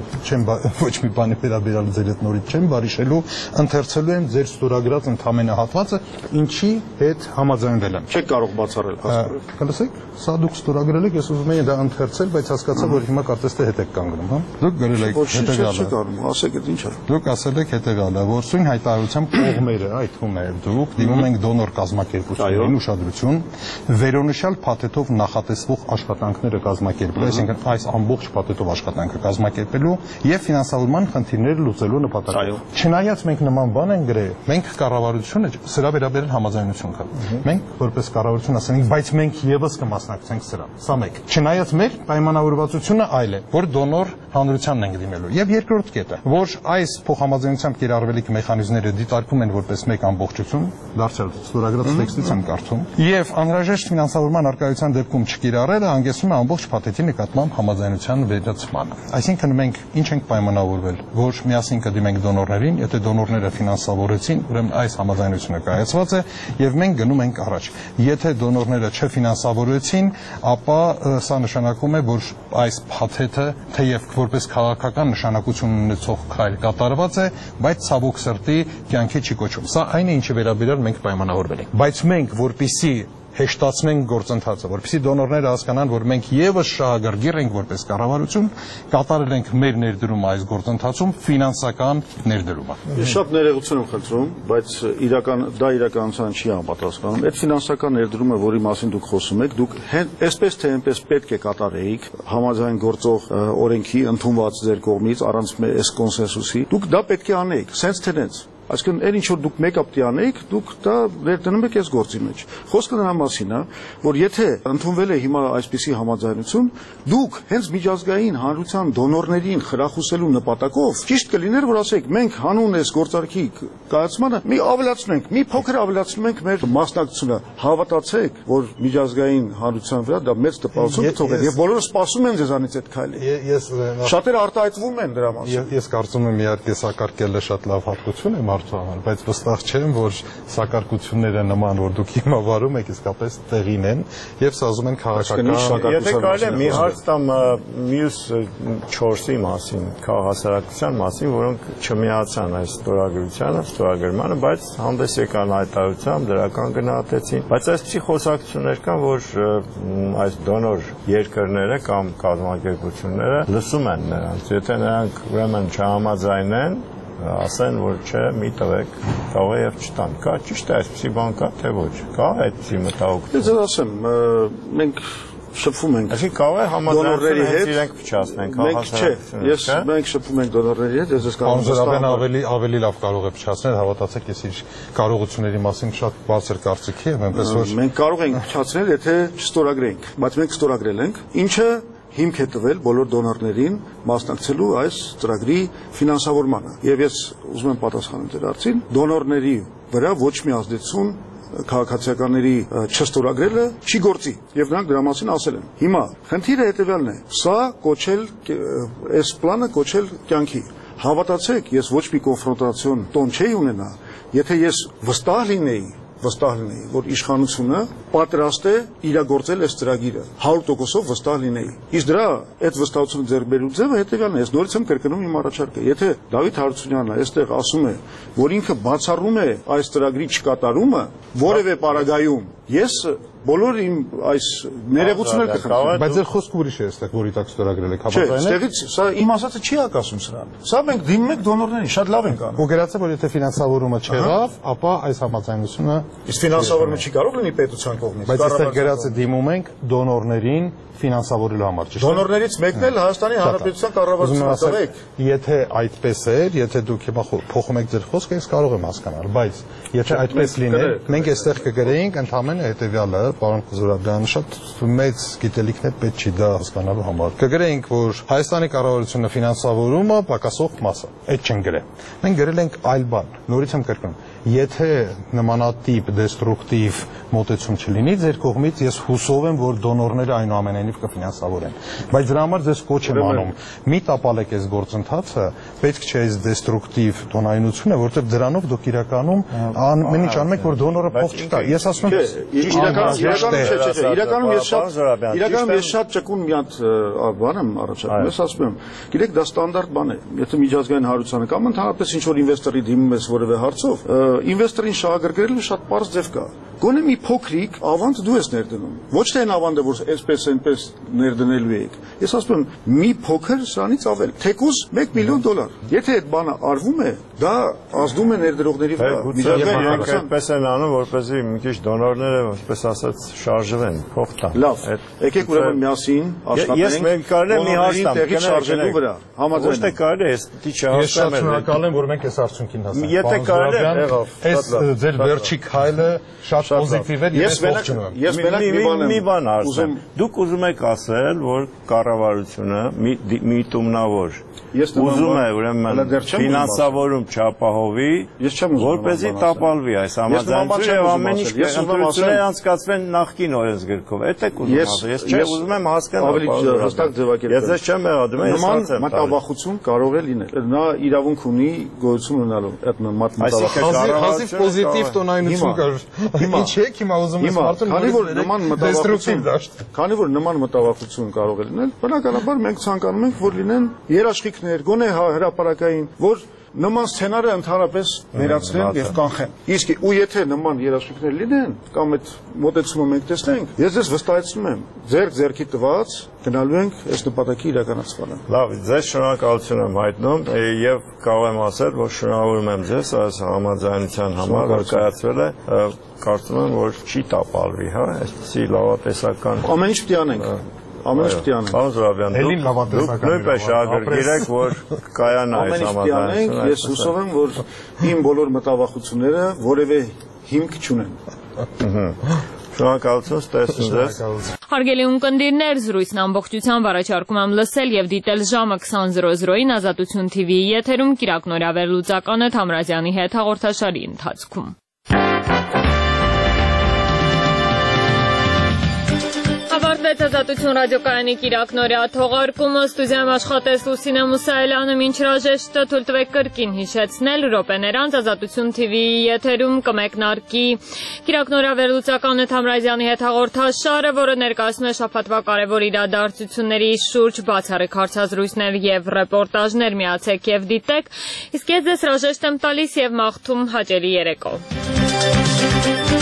մի բանի վերաբերյալ ձեր հետ նորից չեմ բարիշելու, ընթերցելու եմ ձեր ստորագրած ընդամենը հատվածը, ինչի հետ համաձայնվել եմ։ Չեք կարող բացառել, հասկանում։ Կլսեք, սա դուք ստորագրել եք, ես ուզում եի դա ընթերցել, բայց հասկացա, որ հիմա կարծես թե հետ եք կանգնում, հա։ Դուք գրել եք հետեւյալը։ Ասեք, դա ինչ է։ Դուք ասել եք հետեւյալը, որ սույն հայտարարությամբ կողմերը, այդ թվում է դուք, դիմում ենք դոնոր կազմակերպություններին ուշադրություն, վերոնշյալ փաթեթով նախատեսվող աշխատանքները կազմակերպելու, այսինքն այս ամբողջ փաթեթով աշխատանքը կազմակերպելու եւ ֆինանսավորման խնդիրները լուծելու նպատակով։ Չնայած մենք նման բան ենք գրել, մենք կառավարությունը սրա վերաբերյալ համաձայնություն կա։ Մենք որպես կառավարություն ասենք, բայց մենք եւս կմասնակցենք սրա։ Սա մեկ։ Չնայած մեր պայմանավորվածությունը այլ է, որ դոնոր հանրությանն ենք դիմելու։ Եվ երկրորդ կետը, որ այս փոխհամաձայնությամբ կիրառվելիք մեխանիզմները դիտարկվում են որպես մեկ ամբողջություն, դարձյալ ստորագրած տեքստից եմ կարդում, եւ անհրաժեշտ ֆինանսավորման արկայության դեպքում չկիրառելը հանգեցնում է ամբողջ փաթեթի նկատմամբ համաձայնության վերացմանը։ Այսինքն մենք ինչ ենք պայմանավորվել, որ միասին կդիմենք դոնորներին, եթե դոնորները ֆինանսավորեցին, ուրեմն այս համաձայնությունը կայացված է եւ մենք գնում ենք առաջ։ Եթե դոնորները չֆինանսավորեցին, ապա սա նշանակում է, որ այս փաթեթը թեև որպես քաղաքական նշանակություն ունեցող քայլ կատարված է, բայց ցավոք սրտի կյանքի չի կոչվում։ Սա այն է, ինչի վերաբերյալ մենք պայմանավորվել ենք։ Բայց մենք որպեսզի հեշտացնենք գործընթացը, որպեսզի դոնորները հասկանան, որ մենք եւս շահագրգիռ ենք որպես կառավարություն, կատարել ենք մեր ներդրումը այս գործընթացում, ֆինանսական ներդրումը։ Ես շատ ներողություն եմ խնդրում, բայց դա իրականության չի համապատասխանում։ Այդ ֆինանսական ներդրումը, որի մասին դուք խոսում եք, դուք այսպես թե այնպես պետք է կատարեիք համաձայն գործող օրենքի ընդունված ձեր կողմից առանց այս կոնսենսուսի։ Դուք դա պետք է անեիք, sense tenants։ Այսինքն այն ինչ որ դուք մեկ-up տյանեիք, դուք դա ներդնում եք այս գործի մեջ։ Խոսքը նրա մասին է, որ եթե ընդունվել է հիմա այսպիսի համաձայնություն, դուք հենց միջազգային հանրության դոնորներին խրախուսելու նպատակով ճիշտ կլիներ, որ ասեք, մենք հանուն այս գործարքի կայացմանը մի ավելացնենք, մի փոքր ավելացնում ենք մեր մասնակցությունը։ Հավատացեք, որ միջազգային հանրության վրա դա մեծ տպավորություն կթողի եւ բոլորը սպասում են ձեզանից այդ քայլը։ Շատերը արտահայտվում են դրա մասին։ Ես կարծում եմ իհարկե սակարկելը շատ լավ հատկություն է բայց վստահ չեմ, որ սակարկությունները նման, որ դուք հիմա վարում եք, իսկապես տեղին են եւ սազում են քաղաքական Եթե կարելի է մի հարց տամ մյուս 4-ի մասին, քաղաքասարակության մասին, որոնք չմիացան այս ստորագրմանը, բայց հանդես եկան հայտարարությամբ, դրական գնահատեցին, բայց այսպիսի խոսակցություններ կան, որ այս դոնոր երկրները կամ կազմակերպությունները լսում են նրանց, եթե նրանք ուրեմն չհամաձայնեն ասեն, որ չէ, մի տվեք, կարող է եւ չտան։ Կա ճիշտ է այսպեսի բան կա, թե ոչ։ Կա այդպիսի մտահոգություն։ Ես ասեմ, մենք շփվում ենք։ Այսինքն կարող է համաձայնների հետ իրենք փչացնեն քաղաքասարակությունը։ Մենք շփվում ենք դոնորների հետ, ես կարող եմ ավելի լավ կարող է փչացնել, հավատացեք, ես իր կարողությունների մասին շատ բարձր կարծիքի եմ, այնպես որ մենք կարող ենք փչացնել, եթե չստորագրենք, բայց մենք ստորագրել ենք, ինչը հիմք է տվել բոլոր դոնորներին մասնակցելու այս ծրագրի ֆինանսավորմանը։ Եվ ես ուզում եմ պատասխանել ձեր հարցին, դոնորների վրա ոչ մի ազդեցություն քաղաքացիականների չստորագրելը չի գործի եւ նրանք դրա մասին ասել են։ Հիմա խնդիրը հետեւյալն է. սա կոչել այս պլանը կոչել կյանքի։ Հավատացեք, ես ոչ մի կոնֆրոնտացիոն տոն չէի ունենա, եթե ես վստահ լինեի, որ իշխանությունը պատրաստ է իրագործել այս ծրագիրը 100%-ով վստահ լինեի։ Իսկ դրա այդ վստահությունը ձեռք բերելու ձևը հետևյալն է, ես նորից եմ կրկնում իմ առաջարկը։ Եթե Դավիթ Հարությունյանը այստեղ ասում է, որ ինքը բացառում է այս ծրագրի չկատարումը որևէ պարագայում, ես բոլոր իմ այս ներողությունները կխնդրեմ։ Բայց ձեր խոսքը ուրիշ է, այստեղ որի տակ ստորագրել եք, համաձայն եք։ Չէ, այստեղից սա իմ ասածը չի հակասում սրան։ Սա մենք դիմում ենք դոնորներին, շատ լավ ենք անում։ Ու գրածը, որ եթե ֆինանսավորումը չեղավ, ապա այս համաձայնությունը իսկ ֆինանսավորումը չի կարող լինի պետության կողմից։ Բայց այստեղ գրածը դիմում ենք դոնորներին ֆինանսավորելու համար, ճիշտ է։ Դոնորներից մեկն էլ Հայաստանի Հանրապետության կառավարությունն է։ Եթե այդպես էր, եթե դուք հիմա փոխում եք ձեր խոսքը, ես կարող եմ հասկանալ, բայց եթե այդպես լիներ, մենք այստեղ կգրեինք ընդհանրապես հետեւյալը, պարոն Զուրաբյանը շատ մեծ գիտելիքներ պետք չի դա հասկանալու համար։ Կգրեինք, որ Հայաստանի կառավարությունը ֆինանսավորումը պակասող մաս է։ Այդ չեն գրել։ Մենք գրել ենք այլ բան։ Նորից եմ կրկնում, եթե նմանատիպ դեստրուկտիվ մոտեցում չլինի ձեր կողմից, ես հուսով եմ, որ դոնորները այնուամենայնիվ կֆինանսավորեն։ Բայց դրա համար ձեզ կոչ եմ անում, մի տապալեք այս գործընթացը, պետք չէ այս դեստրուկտիվ տոնայնությունը, որովհետև դրանով դուք իրականում ամեն ինչ անում եք, որ դոնորը փող չտա։ Ես ասում եմ, իրականում ես շատ ճկուն մի հատ բան եմ առաջարկում, ես ասում եմ, գիտեք, դա ստանդարտ բան է, եթե միջազգային հարուցանը կամ ընդհանրապես ինչ որ ինվեստորի դիմում ես որևէ հարցով, ինվեստորին շահագրգռելու շատ պարզ ձև կա։ Գոնե մի փոքրիկ ավանդ դու ես ներդնում։ Ոչ թե այն ավանդը, որ այսպես այնպես ներդնելու եք։ Ես ասում եմ, մի փոքր սրանից ավել, թեկուզ $1 միլիոն։ Եթե այդ բանը արվում է, դա ազդում է ներդրողների վրա։ Միջազգային այդպես են անում, որպեսզի մի քիչ դոնորները, այսպես ասած, շարժվեն, փող տան։ Լավ, եկեք ուրեմն միասին աշխատենք։ Ես մենք կարելի մի հարց տամ, տեղի շարժելու վրա։ Ոչ թե կարելի է, դի չհասնեմ։ Ես շնորհակալ եմ, որ մենք այս արդյունքին հասանք։ Եթե կարելի է, այս ձեր վերջի քայլը շատ պոզիտիվ է, ես ողջունում եմ։ Ես մենակ մի բան ասեմ։ Դուք ուզում եք ասել, որ կառավարությունը միտումնավոր ուզում է ուրեմն ֆինանսավորում չապահովի, որպեսզի տապալվի այս համաձայնությունը եւ ամեն ինչ ընտրությունները անցկացվեն նախկին օրենսգրքով։ Այդ է ուզում ասել։ Ես չէ ուզում եմ հասկանալ։ Ավելի հստակ ձևակերպել։ Ես ես չեմ եղադրում, ես ասեմ։ Նման մտավախություն կարող է լինել։ Նա իրավունք ունի գոյություն ունենալու այդ մտավախություն։ Հազիվ պոզիտիվ տոնայնություն կար։ Ինչ եք հիմա ուզում ես մարդուն, քանի որ նման մտավախություն կարող է լինել, բնականաբար մենք ցանկանում ենք, որ լինեն երաշխիքներ, գոնե հրապարակային, որ նման սցենարը ընդհանրապես վերացնեն եւ կանխեն։ Իսկ ու եթե նման երաշխիքներ լինեն, կամ այդ մոտեցումը մենք տեսնենք, ես ձեզ վստահեցնում եմ, ձեռքի տված գնալու ենք այս նպատակի իրականացմանը։ Լավ, ձեզ շնորհակալություն եմ հայտնում եւ կարող եմ ասել, որ շնորհավորում եմ ձեզ այս համաձայնության համար, որ կայացվել է, կարծում եմ, որ չի տապալվի, հա, այսպեսի լավատեսական։ Ամեն ինչ պետք է անենք։ Ամեն ինչ պետք է անենք։ Պարոն Զուրաբյան, դուք նույնպես շահագրգիռ եք, որ կայանա այս համաձայնությունը։ Ես հուսով եմ, որ իմ բոլոր մտավախությունները որևէ հիմք չունեն։ Շնորհակալություն, ստեսնու ձեզ։ Հարգելի ունկնդիրներ, զրույցն ամբողջությամբ առաջարկում եմ լսել եւ դիտել ժամը 20:00-ին Ազատություն TV-ի եթերում Կիրակնորյա վերլուծականը Թամրազյանի հետ հաղորդաշարի ընթացքում։ Ավարտվեց Ազատություն ռադիոկայանի Կիրակնորյա թողարկումը, ստուդիայում աշխատեց Լուսինե Մուսայելյանը, մինչ հրաժեշտը թույլ տվեք կրկին հիշեցնել, րոպեներ անց Ազատություն TV-ի եթերում կմեկնարկի Կիրակնորյա վերլուծականը Թամրազյանի հետ հաղորդաշարը, որը ներկայացնում է շաբաթվա կարևոր իրադարձությունների շուրջ բացառիկ հարցազրույցներ եւ ռեպորտաժներ, միացեք եւ դիտեք, իսկ ես ձեզ հրաժեշտ եմ տալիս եւ մաղթում հաճելի երեկո։